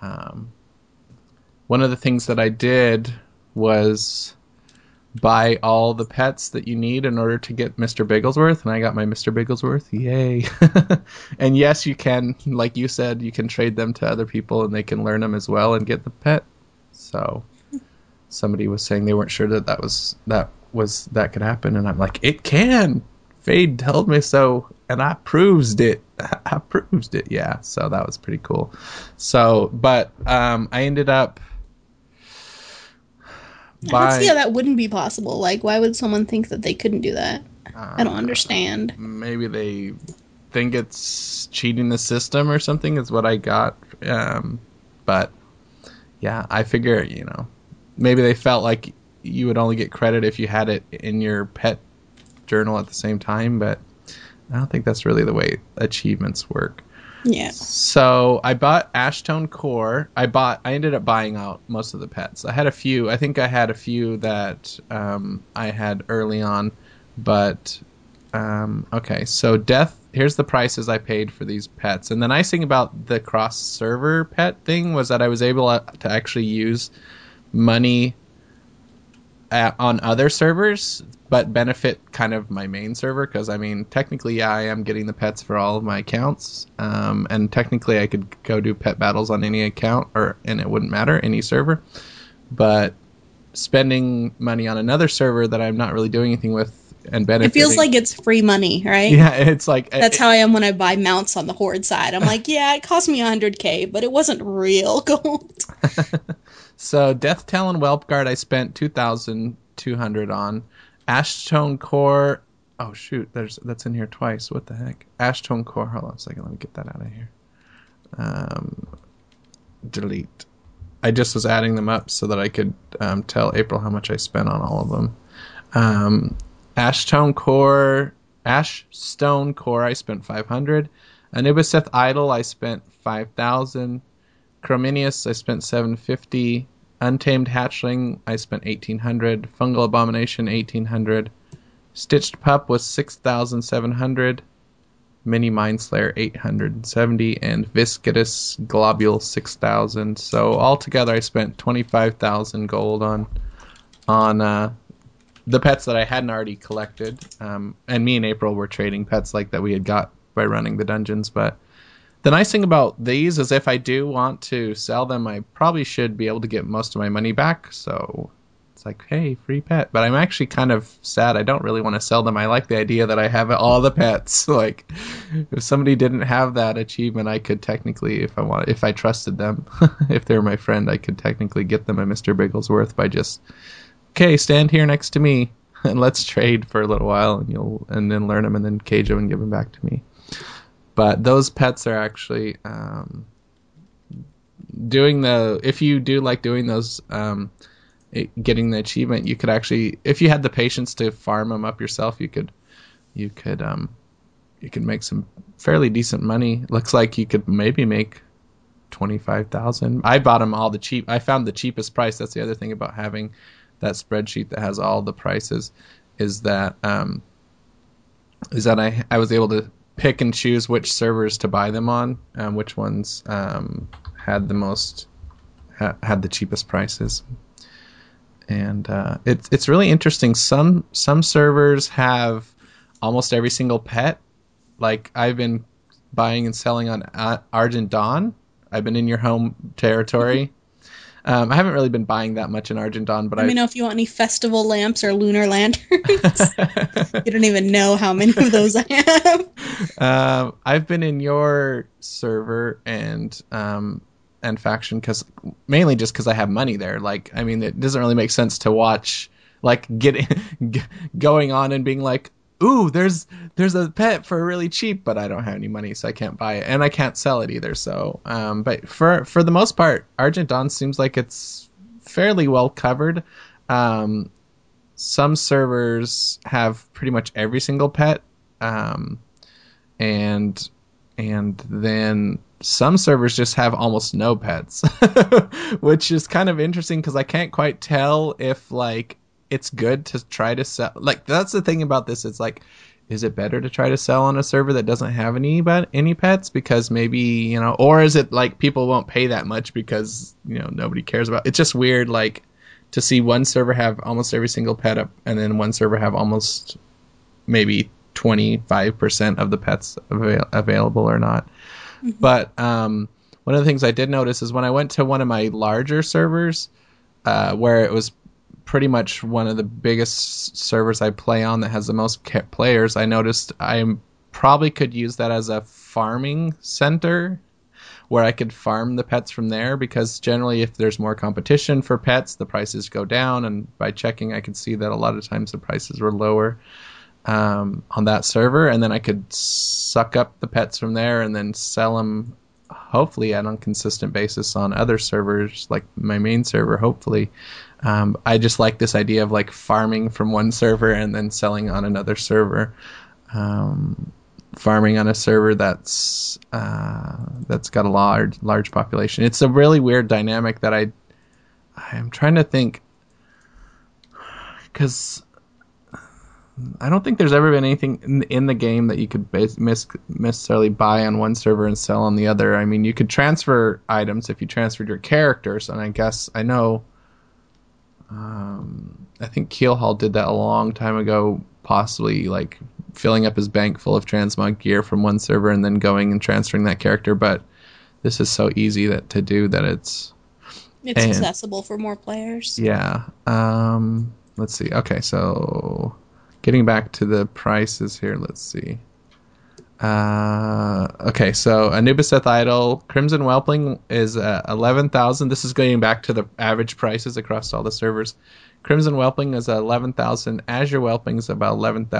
One of the things that I did was buy all the pets that you need in order to get Mr. Bigglesworth, and I got my Mr. Bigglesworth. Yay. And yes, you can, like you said, you can trade them to other people and they can learn them as well and get the pet. So somebody was saying they weren't sure that could happen, and I'm like, it can. Fade told me so, and I proved it. Yeah, so that was pretty cool. So, but I ended up I don't see how that wouldn't be possible. Like, why would someone think that they couldn't do that? I don't understand. Maybe they think it's cheating the system or something is what I got. But, yeah, I figure, maybe they felt like you would only get credit if you had it in your pet journal at the same time, but I don't think that's really the way achievements work. Yeah. So I bought Ashtone Core. I ended up buying out most of the pets. I had a few. I think I had a few that I had early on, but okay. So Death. Here's the prices I paid for these pets. And the nice thing about the cross server pet thing was that I was able to actually use money on other servers, but benefit kind of my main server, because technically, yeah, I am getting the pets for all of my accounts, and technically I could go do pet battles on any account, and it wouldn't matter, any server, but spending money on another server that I'm not really doing anything with and benefiting. It feels like it's free money, right? Yeah, it's like... That's how I am when I buy mounts on the Horde side. I'm like, yeah, it cost me 100k, but it wasn't real gold. So, Death Talon Whelpguard I spent 2,200 on. Ashtone Core... Oh, shoot, that's in here twice. What the heck? Ashtone Core... Hold on a second, let me get that out of here. Delete. I just was adding them up so that I could tell April how much I spent on all of them. Ashtone Core... Ashstone Core I spent 500. Anubiseth Idol I spent 5,000. Chrominius I spent 750. Untamed Hatchling I spent 1,800. Fungal Abomination 1,800. Stitched Pup was 6,700. Mini Mindslayer 870. And Viscous Globule 6,000. So altogether I spent 25,000 gold on the pets that I hadn't already collected. And me and April were trading pets like that we had got by running the dungeons, but the nice thing about these is if I do want to sell them, I probably should be able to get most of my money back. So it's like, hey, free pet. But I'm actually kind of sad. I don't really want to sell them. I like the idea that I have all the pets. Like, if somebody didn't have that achievement, I could technically, if I trusted them, if they were my friend, I could technically get them a Mr. Bigglesworth by just, okay, stand here next to me and let's trade for a little while, and then learn them and then cage them and give them back to me. But those pets are actually if you do like doing those, getting the achievement, you could actually, if you had the patience to farm them up yourself, you could make some fairly decent money. Looks like you could maybe make 25,000. I bought them all the cheap. I found the cheapest price. That's the other thing about having that spreadsheet that has all the prices, is that I was able to pick and choose which servers to buy them on, which ones had the cheapest prices, and it's really interesting. Some servers have almost every single pet. Like, I've been buying and selling on Argent Dawn. I've been in your home territory. I haven't really been buying that much in Argent Dawn, but let me know if you want any festival lamps or lunar lanterns. You don't even know how many of those I have. I've been in your server and faction mainly just because I have money there. Like, it doesn't really make sense to watch, like, going on and being like, ooh, there's a pet for really cheap, but I don't have any money, so I can't buy it, and I can't sell it either. So, but for the most part, Argent Dawn seems like it's fairly well covered. Some servers have pretty much every single pet, and then some servers just have almost no pets, which is kind of interesting because I can't quite tell if, like, it's good to try to sell. Like, that's the thing about this. It's like, is it better to try to sell on a server that doesn't have any pets because maybe, or is it like people won't pay that much because, nobody cares about it? It's just weird, like, to see one server have almost every single pet up and then one server have almost maybe 25% of the pets available or not. Mm-hmm. But one of the things I did notice is when I went to one of my larger servers, where it was pretty much one of the biggest servers I play on that has the most players, I noticed I probably could use that as a farming center where I could farm the pets from there, because generally if there's more competition for pets, the prices go down, and by checking I could see that a lot of times the prices were lower on that server, and then I could suck up the pets from there and then sell them hopefully on a consistent basis on other servers, like my main server, hopefully. I just like this idea of like farming from one server and then selling on another server. Farming on a server that's got a large population. It's a really weird dynamic that I'm trying to think, because I don't think there's ever been anything in the game that you could necessarily buy on one server and sell on the other. I mean, you could transfer items if you transferred your characters, and I think Keelhaul did that a long time ago, possibly like filling up his bank full of transmog gear from one server and then going and transferring that character. But this is so easy to do that it's accessible for more players. Yeah. Let's see. Okay, so getting back to the prices here, let's see. Okay, so Anubis Idol, Crimson Whelpling is 11,000. This is going back to the average prices across all the servers. Crimson Whelpling is 11,000. Azure Whelpling is about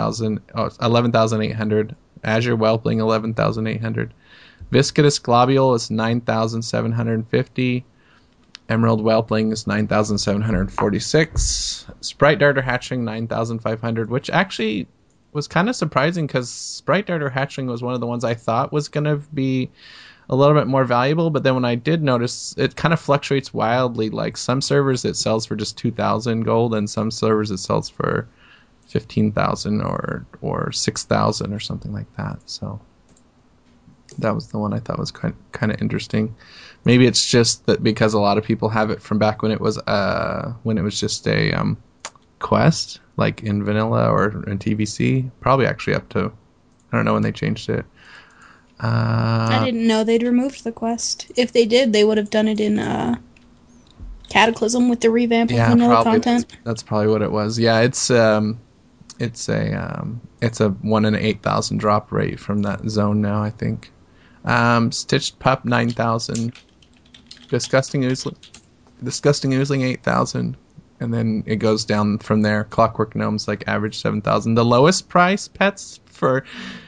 11,800. Azure Whelpling 11,800. Viscidus Globule is 9,750. Emerald Whelpling is 9,746. Sprite Darter Hatchling 9,500, which actually was kind of surprising because Sprite Darter Hatchling was one of the ones I thought was going to be a little bit more valuable, but then when I did notice, it kind of fluctuates wildly. Like some servers it sells for just 2,000 gold, and some servers it sells for 15,000 or 6,000 or something like that. So that was the one I thought was kind of interesting. Maybe it's just that because a lot of people have it from back when it was just a quest, like in vanilla or in TVC, probably actually up to, I don't know when they changed it. I didn't know they'd removed the quest. If they did, they would have done it in Cataclysm with the revamp of vanilla content. That's probably what it was. Yeah, it's a 1 in 8,000 drop rate from that zone now, I think. Stitched Pup 9,000. Disgusting Oozling 8,000. And then it goes down from there. Clockwork Gnomes like average 7,000. The lowest price pets for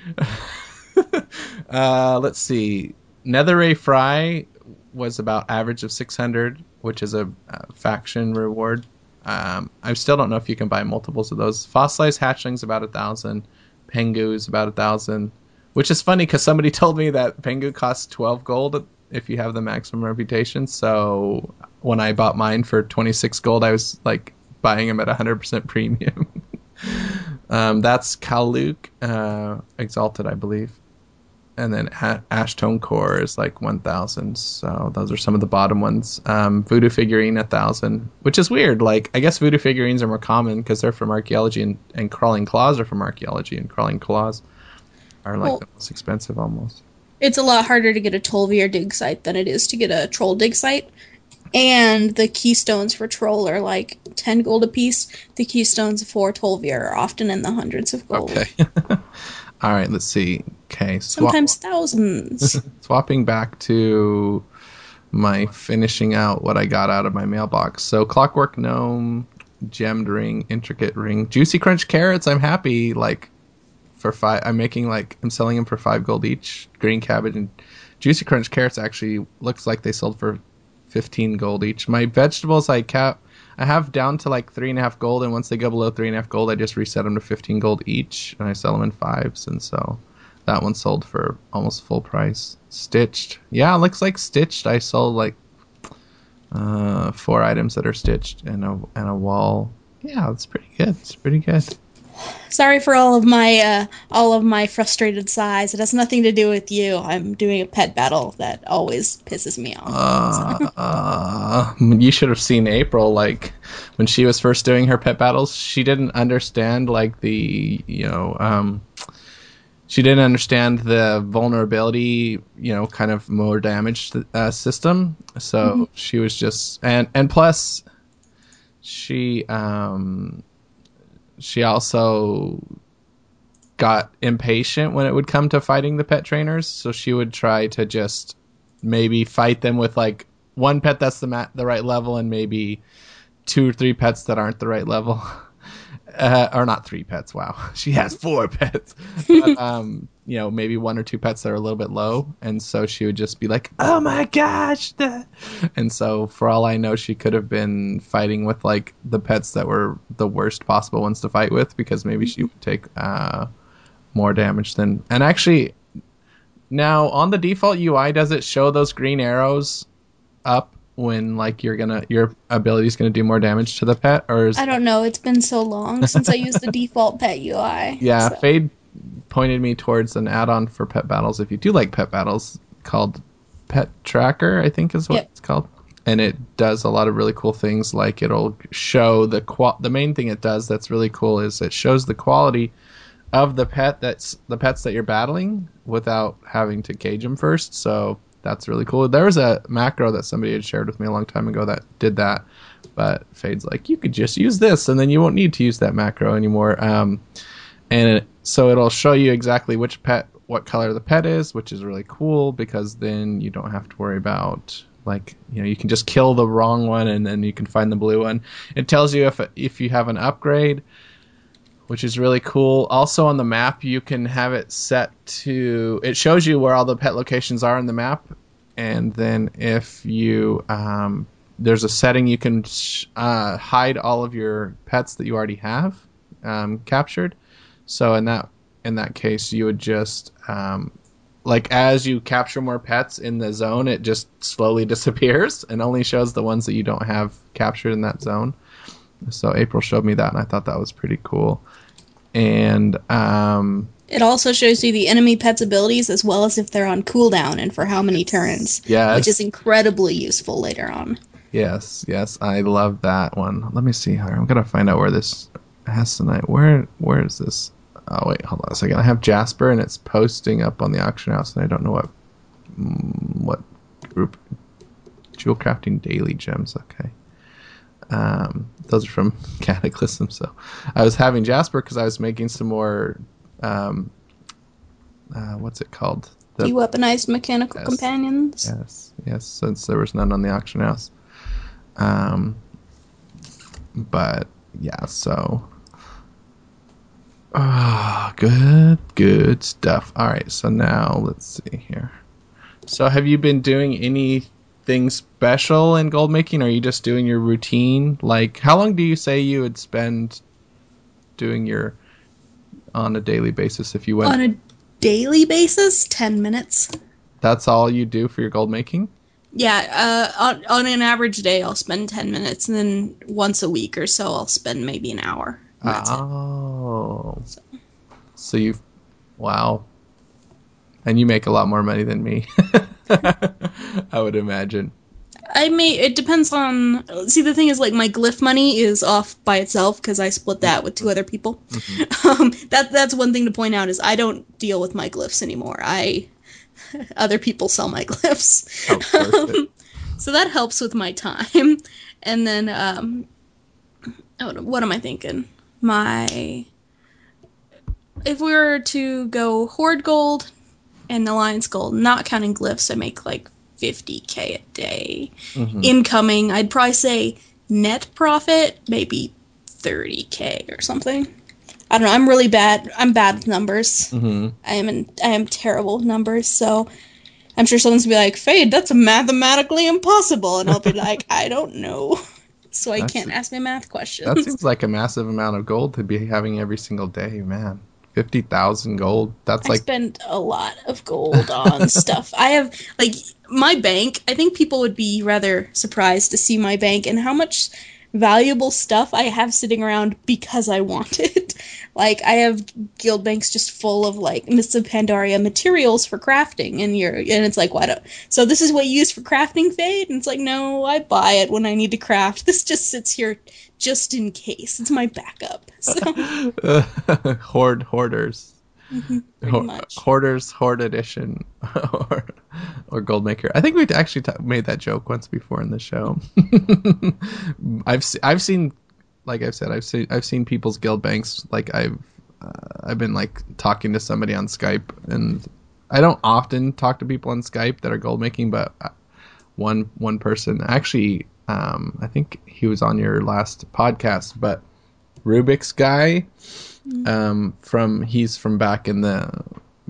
let's see. Netherray Fry was about average of 600, which is a faction reward. I still don't know if you can buy multiples of those. Fossilized Hatchling's about 1,000. Pengu's about 1,000, which is funny because somebody told me that Pengu costs 12 gold if you have the maximum reputation. So when I bought mine for 26 gold, I was like buying them at 100% premium. That's Kaluk, Exalted, I believe. And then Ashtone Core is like 1,000. So those are some of the bottom ones. Voodoo Figurine 1,000, which is weird. Like, I guess Voodoo Figurines are more common because they're from Archaeology, and Crawling Claws are from Archaeology, and Crawling Claws are like the most expensive almost. It's a lot harder to get a Tolvier dig site than it is to get a Troll dig site. And the keystones for Troll are like 10 gold apiece. The keystones for Tolvier are often in the hundreds of gold. Okay. All right, let's see. Okay. Sometimes thousands. Swapping back to my finishing out what I got out of my mailbox. So Clockwork Gnome, Gemmed Ring, Intricate Ring, Juicy Crunch Carrots. I'm happy. Like, for 5, I'm selling them for 5 gold each. Green Cabbage and Juicy Crunch Carrots actually looks like they sold for 15 gold each. My vegetables I have down to like 3.5 gold, and once they go below 3.5 gold, I just reset them to 15 gold each, and I sell them in 5s, and so that one sold for almost full price. Stitched, yeah, it looks like Stitched. I sold like 4 items that are stitched and a wall. Yeah, it's pretty good. Sorry for all of my frustrated sighs. It has nothing to do with you. I'm doing a pet battle that always pisses me off. You should have seen April, like, when she was first doing her pet battles. She didn't understand, like, she didn't understand the vulnerability, kind of more damage system. So she was just, and plus, she also got impatient when it would come to fighting the pet trainers. So she would try to just maybe fight them with like one pet that's the right level, and maybe 2 or 3 pets that aren't the right level. Or not 3 pets. Wow, she has 4 pets. But, maybe 1 or 2 pets that are a little bit low, and so she would just be like, "Oh my gosh!" And so, for all I know, she could have been fighting with like the pets that were the worst possible ones to fight with, because maybe she would take more damage than. And actually, now on the default UI, does it show those green arrows up when like your ability is gonna do more damage to the pet, or I don't know. It's been so long since I used the default pet UI. Yeah, so. Fade pointed me towards an add-on for pet battles. If you do like pet battles, called Pet Tracker, I think is what it's called, and it does a lot of really cool things. Like it'll show the main thing it does that's really cool is it shows the quality of the pets that you're battling without having to cage them first. So that's really cool. There was a macro that somebody had shared with me a long time ago that did that, but Fade's like, you could just use this and then you won't need to use that macro anymore. So it'll show you exactly what color the pet is, which is really cool, because then you don't have to worry about, like, you can just kill the wrong one and then you can find the blue one. It tells you if you have an upgrade, which is really cool. Also on the map, you can have it set to... It shows you where all the pet locations are in the map, and then if you... there's a setting you can hide all of your pets that you already have captured. So in that case, you would just... as you capture more pets in the zone, it just slowly disappears and only shows the ones that you don't have captured in that zone. So April showed me that, and I thought that was pretty cool. And it also shows you the enemy pet's abilities as well as if they're on cooldown and for how many turns. Yes. Which is incredibly useful later on. Yes, I love that one. Let me see here. I'm gonna find out where this has tonight. Where is this? Oh wait, hold on a second. I have Jasper, and it's posting up on the auction house, and I don't know what group. Jewel Crafting Daily Gems. Okay. Those are from Cataclysm. So I was having Jasper because I was making some more. What's it called? De-weaponized mechanical companions. Yes. Since there was none on the auction house. But yeah. So. Good stuff. All right. So now let's see here. So have you been doing anything special in gold making, or are you just doing your routine? Like, how long do you say you would spend doing on a daily basis if you went... On a daily basis? 10 minutes. That's all you do for your gold making? Yeah, on an average day I'll spend 10 minutes, and then once a week or so I'll spend maybe an hour. Oh. So you... Wow. And you make a lot more money than me. I would imagine. It depends on... See, the thing is, like, my glyph money is off by itself because I split that with 2 other people. Mm-hmm. That's one thing to point out is I don't deal with my glyphs anymore. Other people sell my glyphs. So that helps with my time. And then, what am I thinking? If we were to go Horde Gold and Alliance Gold, not counting glyphs, I make like 50k a day. Mm-hmm. Incoming, I'd probably say net profit, maybe 30k or something. I don't know, I'm really bad. I'm bad with numbers. Mm-hmm. I am terrible with numbers, so I'm sure someone's gonna be like, Fade, that's mathematically impossible. And I'll be like, I don't know. So I can't ask me math questions. That seems like a massive amount of gold to be having every single day, man. 50,000 gold. I spend a lot of gold on stuff. I have, like, my bank. I think people would be rather surprised to see my bank and how much valuable stuff I have sitting around because I want it. Like, I have guild banks just full of, like, Mists of Pandaria materials for crafting, and it's like, why don't... So this is what you use for crafting, Fade? And it's like, no, I buy it when I need to craft. This just sits here just in case. It's my backup. So. Hoarders. Mm-hmm, pretty much. Hoarders, Hoard Edition, or Goldmaker. I think we actually made that joke once before in the show. I've seen, like I've said, I've seen people's guild banks. Like I've been like talking to somebody on Skype, and I don't often talk to people on Skype that are gold making, but one person actually, I think he was on your last podcast, but Rubik's guy, he's from back in the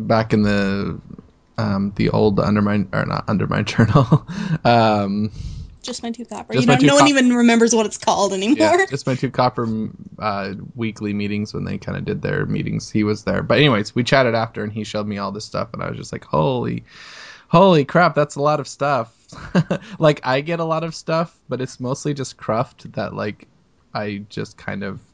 old Undermine, or not Undermine Journal. Just My Two Copper. No one even remembers what it's called anymore. Yeah, Just My Two Copper weekly meetings, when they kind of did their meetings, he was there. But anyways, we chatted after, and he showed me all this stuff, and I was just like, holy crap, that's a lot of stuff. Like, I get a lot of stuff, but it's mostly just cruft that, like, I just kind of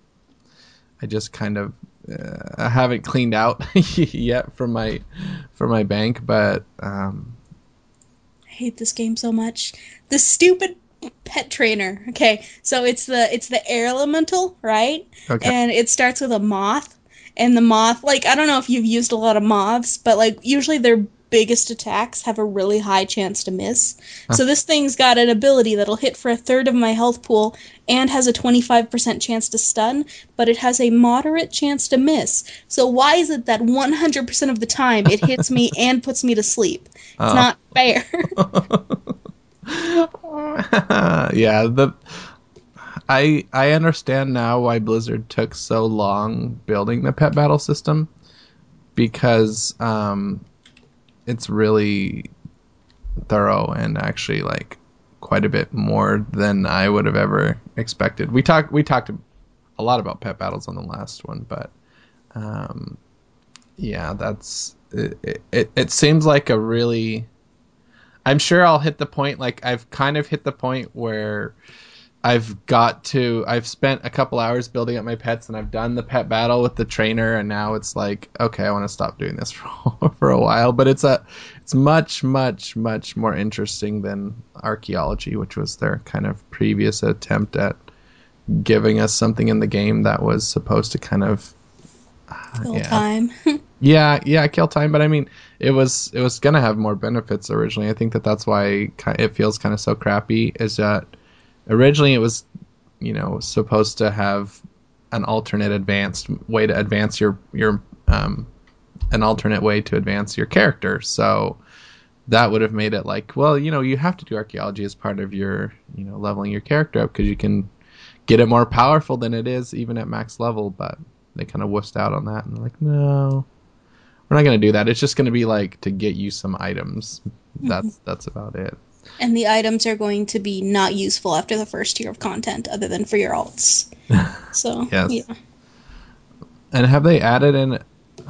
I haven't cleaned out yet from my bank, but I hate this game so much. The stupid pet trainer. Okay, so it's the air elemental, right? Okay. And it starts with a moth, and the moth, like, I don't know if you've used a lot of moths, but like usually their biggest attacks have a really high chance to miss. So this thing's got an ability that'll hit for 1/3 of my health pool and has a 25% chance to stun, but it has a moderate chance to miss. So why is it that 100% of the time it hits me and puts me to sleep? It's not fair. Yeah, I understand now why Blizzard took so long building the pet battle system, because it's really thorough and actually like quite a bit more than I would have ever expected. We talked a lot about pet battles on the last one, but yeah, that's it seems like a really... I'm sure I'll hit the point, like I've kind of hit the point where I've spent a couple hours building up my pets, and I've done the pet battle with the trainer, and now it's like, okay, I want to stop doing this for a while. But it's much, much, much more interesting than Archaeology, which was their kind of previous attempt at giving us something in the game that was supposed to kind of kill time. Kill time. But I mean, it was gonna have more benefits originally. I think that's why it feels kind of so crappy. Is that originally it was, supposed to have an alternate advanced way to advance your an alternate way to advance your character. So that would have made it like, well, you have to do Archaeology as part of your, leveling your character up, because you can get it more powerful than it is even at max level. But they kind of wussed out on that, and they're like, no, we're not going to do that. It's just going to be like to get you some items. That's about it. And the items are going to be not useful after the first tier of content, other than for your alts. So, yes. Yeah. And have they added in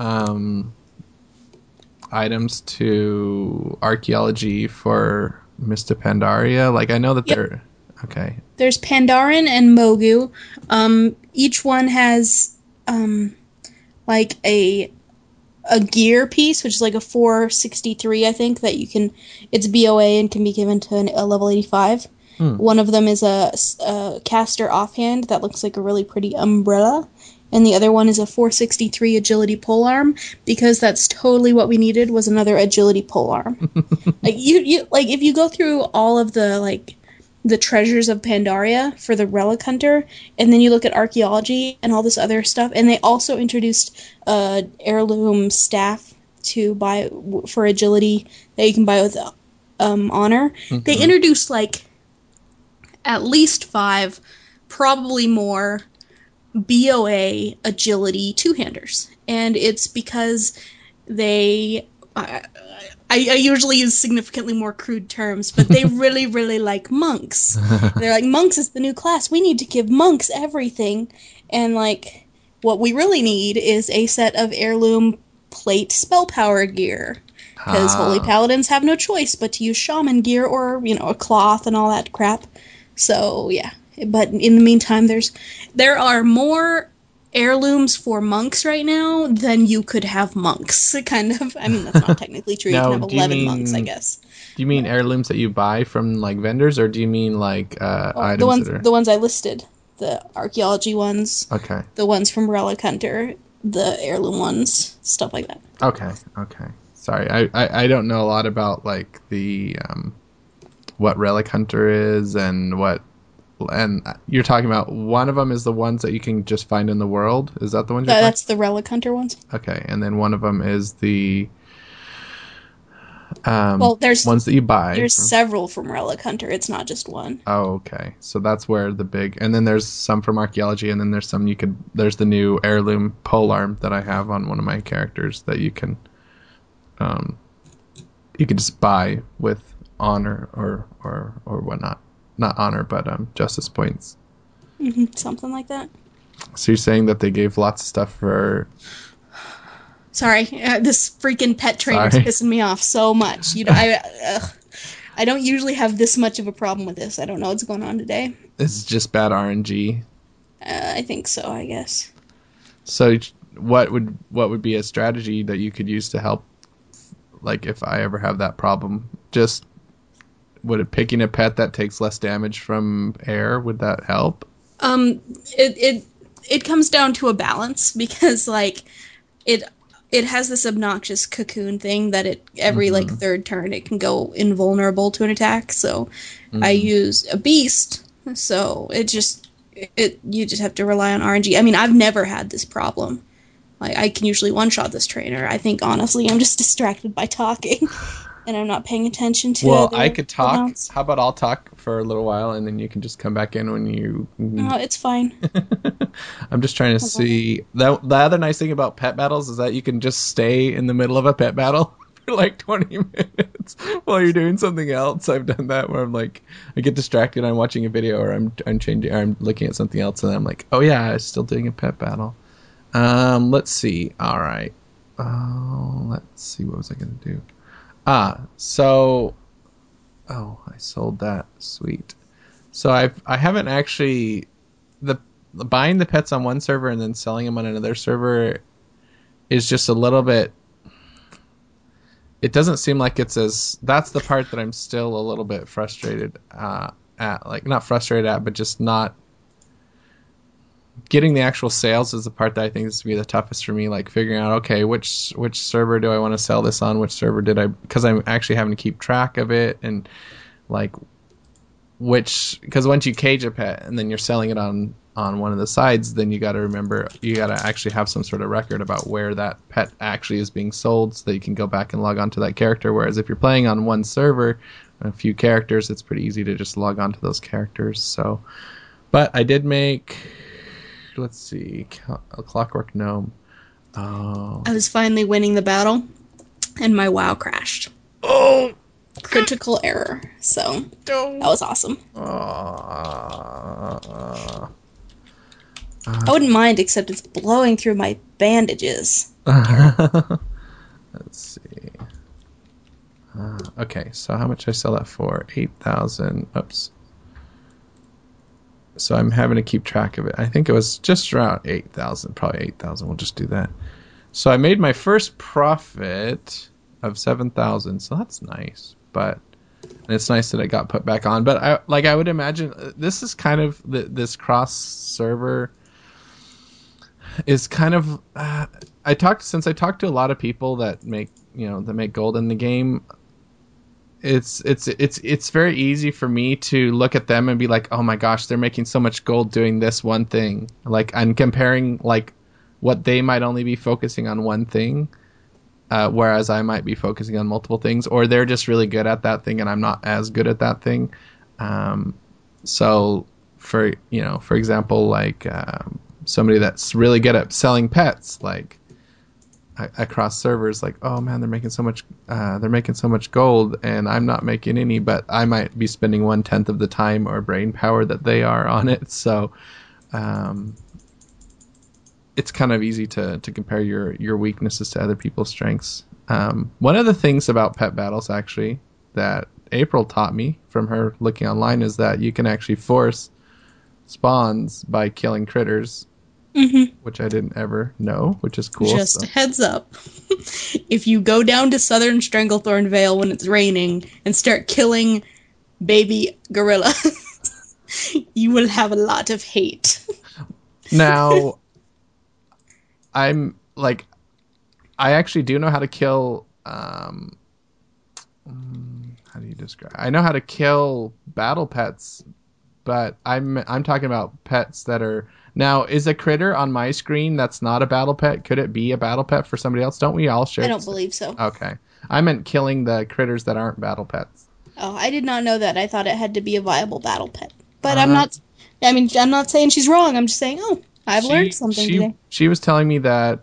items to Archaeology for Mists of Pandaria? Like, I know that they're... Okay. There's Pandaren and Mogu. Each one has, like, a gear piece, which is like a 463, I think, that you can... It's BOA and can be given to a level 85. One of them is a caster offhand that looks like a really pretty umbrella. And the other one is a 463 agility polearm, because that's totally what we needed, was another agility polearm. Like, you like, if you go through all of the, like, the treasures of Pandaria for the Relic Hunter, and then you look at Archaeology and all this other stuff, and they also introduced heirloom staff to buy for agility that you can buy with honor. Mm-hmm. They introduced, like, at least 5, probably more, BOA agility two-handers. And it's because they... I usually use significantly more crude terms, but they really, really like monks. They're like, monks is the new class. We need to give monks everything. And, like, what we really need is a set of heirloom plate spell power gear. Because holy paladins have no choice but to use shaman gear or, a cloth and all that crap. So, yeah. But in the meantime, there are more heirlooms for monks right now, then you could have monks, kind of. I mean, that's not technically true. You can Now, have 11 monks, I guess. Do you mean But, heirlooms that you buy from like vendors, or do you mean like well, items that are? the ones I listed, the archaeology ones, Okay. the ones from Relic Hunter, the heirloom ones, stuff like that. Okay. Okay. Sorry, I don't know a lot about like the what Relic Hunter is and what. And you're talking about one of them is the ones that you can just find in the world. Is that the ones you're talking? That's the Relic Hunter ones. Okay, and then one of them is the Well, ones that you buy. There's several from Relic Hunter. It's not just one. Oh, okay. So that's where the big, and then there's some from archaeology, and then there's some there's the new heirloom polearm that I have on one of my characters that you can just buy with honor or whatnot. Not honor, but justice points. Something like that. So you're saying that they gave lots of stuff for... Sorry, this freaking pet trainer's pissing me off so much. I don't usually have this much of a problem with this. I don't know what's going on today. This is just bad RNG. I think so, I guess. So what would be a strategy that you could use to help, like, if I ever have that problem? Just... Would it picking a pet that takes less damage from air, would that help? It comes down to a balance, because like it has this obnoxious cocoon thing that every like third turn it can go invulnerable to an attack. So I use a beast, so you just have to rely on RNG. I mean, I've never had this problem. Like, I can usually one-shot this trainer. I think honestly I'm just distracted by talking. And I'm not paying attention to. Well, I could talk. Amounts. How about I'll talk for a little while, and then you can just come back in when you... No, it's fine. I'm just trying to see... The other nice thing about pet battles is that you can just stay in the middle of a pet battle for like 20 minutes while you're doing something else. I've done that where I'm like... I get distracted, I'm watching a video, or I'm changing, or I'm looking at something else, and I'm like, oh yeah, I'm still doing a pet battle. Let's see. All right. Let's see. What was I going to do? I sold that. Sweet. So I haven't actually buying the pets on one server and then selling them on another server is just a little bit. It doesn't seem like it's as. That's the part that I'm still a little bit frustrated at. Like, not frustrated at, but just not. Getting the actual sales is the part that I think is to be the toughest for me. Like, figuring out, okay, which server do I want to sell this on? Which server because I'm actually having to keep track of it, and like because once you cage a pet and then you're selling it on one of the sides, then you got to remember you got to actually have some sort of record about where that pet actually is being sold, so that you can go back and log on to that character. Whereas if you're playing on one server, a few characters, it's pretty easy to just log on to those characters. So, but I did make. Let's see, a Clockwork Gnome. Oh. I was finally winning the battle, and my WoW crashed. Oh! Critical error. So, that was awesome. I wouldn't mind, except it's blowing through my bandages. Let's see. Okay, so how much did I sell that for? 8,000. Oops. So I'm having to keep track of it. I think it was just around 8,000, probably 8,000. We'll just do that. So I made my first profit of 7,000, so that's nice. And it's nice that it got put back on. But I would imagine this is kind of this cross server is kind of. I talked to a lot of people that make gold in the game. It's very easy for me to look at them and be like, oh my gosh, they're making so much gold doing this one thing. Like, I'm comparing like what they might only be focusing on one thing, whereas I might be focusing on multiple things, or they're just really good at that thing and I'm not as good at that thing. So for example, like somebody that's really good at selling pets, like across servers, like, oh man, they're making so much gold and I'm not making any, but I might be spending 1/10 of the time or brain power that they are on it. So it's kind of easy to compare your weaknesses to other people's strengths. One of the things about pet battles actually that April taught me from her looking online is that you can actually force spawns by killing critters. which I didn't ever know, which is cool. Just heads up. If you go down to southern Stranglethorn Vale when it's raining and start killing baby gorillas, you will have a lot of hate. Now, I actually do know how to kill, how do you describe? I know how to kill battle pets, but I'm talking about pets that are... Now, is a critter on my screen that's not a battle pet? Could it be a battle pet for somebody else? Don't we all share? I don't believe so. Okay. I meant killing the critters that aren't battle pets. Oh, I did not know that. I thought it had to be a viable battle pet. But I'm not saying she's wrong. I'm just saying, I've learned something today. She was telling me that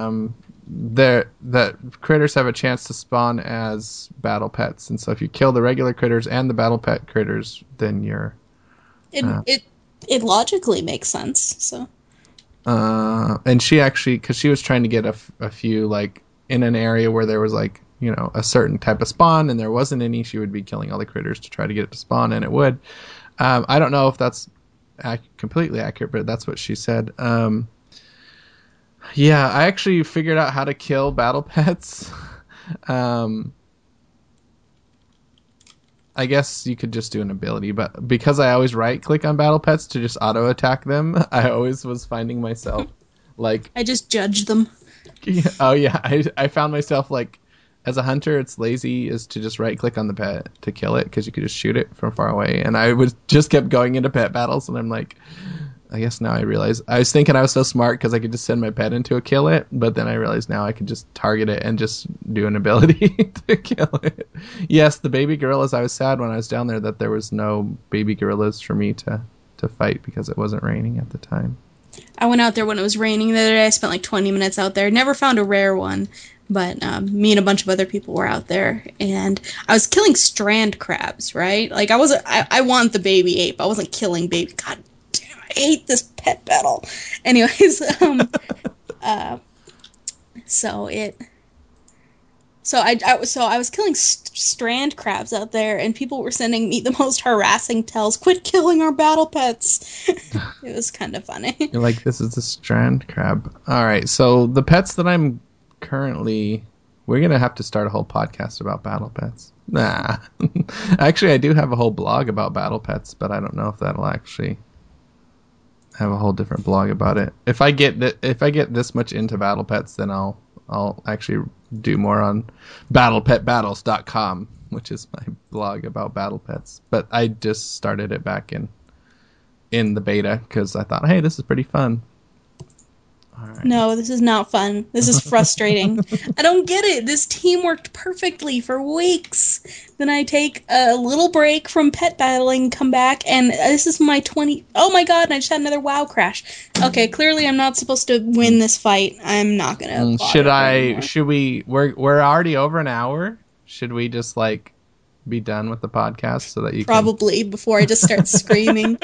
that critters have a chance to spawn as battle pets. And so if you kill the regular critters and the battle pet critters, then you're... It logically makes sense. So, and she actually, because she was trying to get a few, like, in an area where there was, like, you know, a certain type of spawn and there wasn't any, she would be killing all the critters to try to get it to spawn, and it would. I don't know if that's completely accurate, but that's what she said. Yeah, I actually figured out how to kill battle pets. I guess you could just do an ability, but because I always right-click on battle pets to just auto-attack them, I always was finding myself, like... I just judge them. Oh, yeah. I found myself, like, as a hunter, it's lazy is to just right-click on the pet to kill it, because you could just shoot it from far away, and I just kept going into pet battles, and I'm like... I guess now I realize... I was thinking I was so smart because I could just send my pet into a kill it, but then I realized now I could just target it and just do an ability to kill it. Yes, the baby gorillas, I was sad when I was down there that there was no baby gorillas for me to fight because it wasn't raining at the time. I went out there when it was raining the other day. I spent like 20 minutes out there. Never found a rare one, but me and a bunch of other people were out there, and I was killing strand crabs, right? Like, I want the baby ape. I wasn't killing baby... God damn, I hate this pet battle. Anyways, So I was killing strand crabs out there, and people were sending me the most harassing tells. Quit killing our battle pets. It was kind of funny. You're like, this is a strand crab. All right, so the pets that I'm currently... We're going to have to start a whole podcast about battle pets. Nah. Actually, I do have a whole blog about battle pets, but I don't know if that'll actually... have a whole different blog about it. If I get this much into battle pets, then I'll actually do more on battlepetbattles.com, which is my blog about battle pets. But I just started it back in the beta because I thought, hey, this is pretty fun. All right. No, this is not fun. This is frustrating. I don't get it. This team worked perfectly for weeks. Then I take a little break from pet battling, come back, and this is my 20... Oh my god, and I just had another WoW crash. Okay, clearly I'm not supposed to win this fight. I'm not gonna Should we... We're already over an hour. Should we just, like, be done with the podcast so that you Probably, before I just start screaming.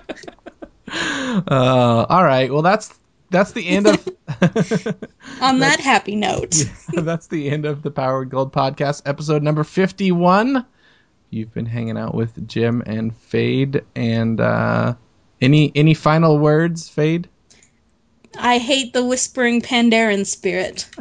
All right, well, that's the end of... On that happy note. Yeah, that's the end of the Power Gold Podcast, episode number 51. You've been hanging out with Jim and Fade. And any final words, Fade? I hate the whispering Pandaren spirit.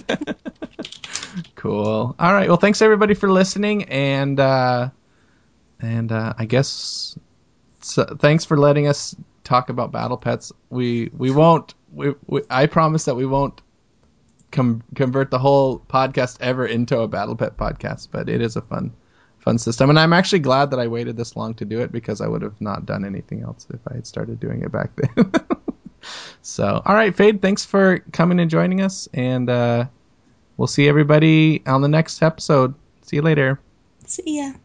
Cool. All right, well, thanks everybody for listening. And I guess... thanks for letting us talk about battle pets. We won't... I promise that we won't convert the whole podcast ever into a battle pet podcast, but it is a fun system, and I'm actually glad that I waited this long to do it because I would have not done anything else if I had started doing it back then. So, all right, Fade, thanks for coming and joining us, and we'll see everybody on the next episode. See you later. See ya.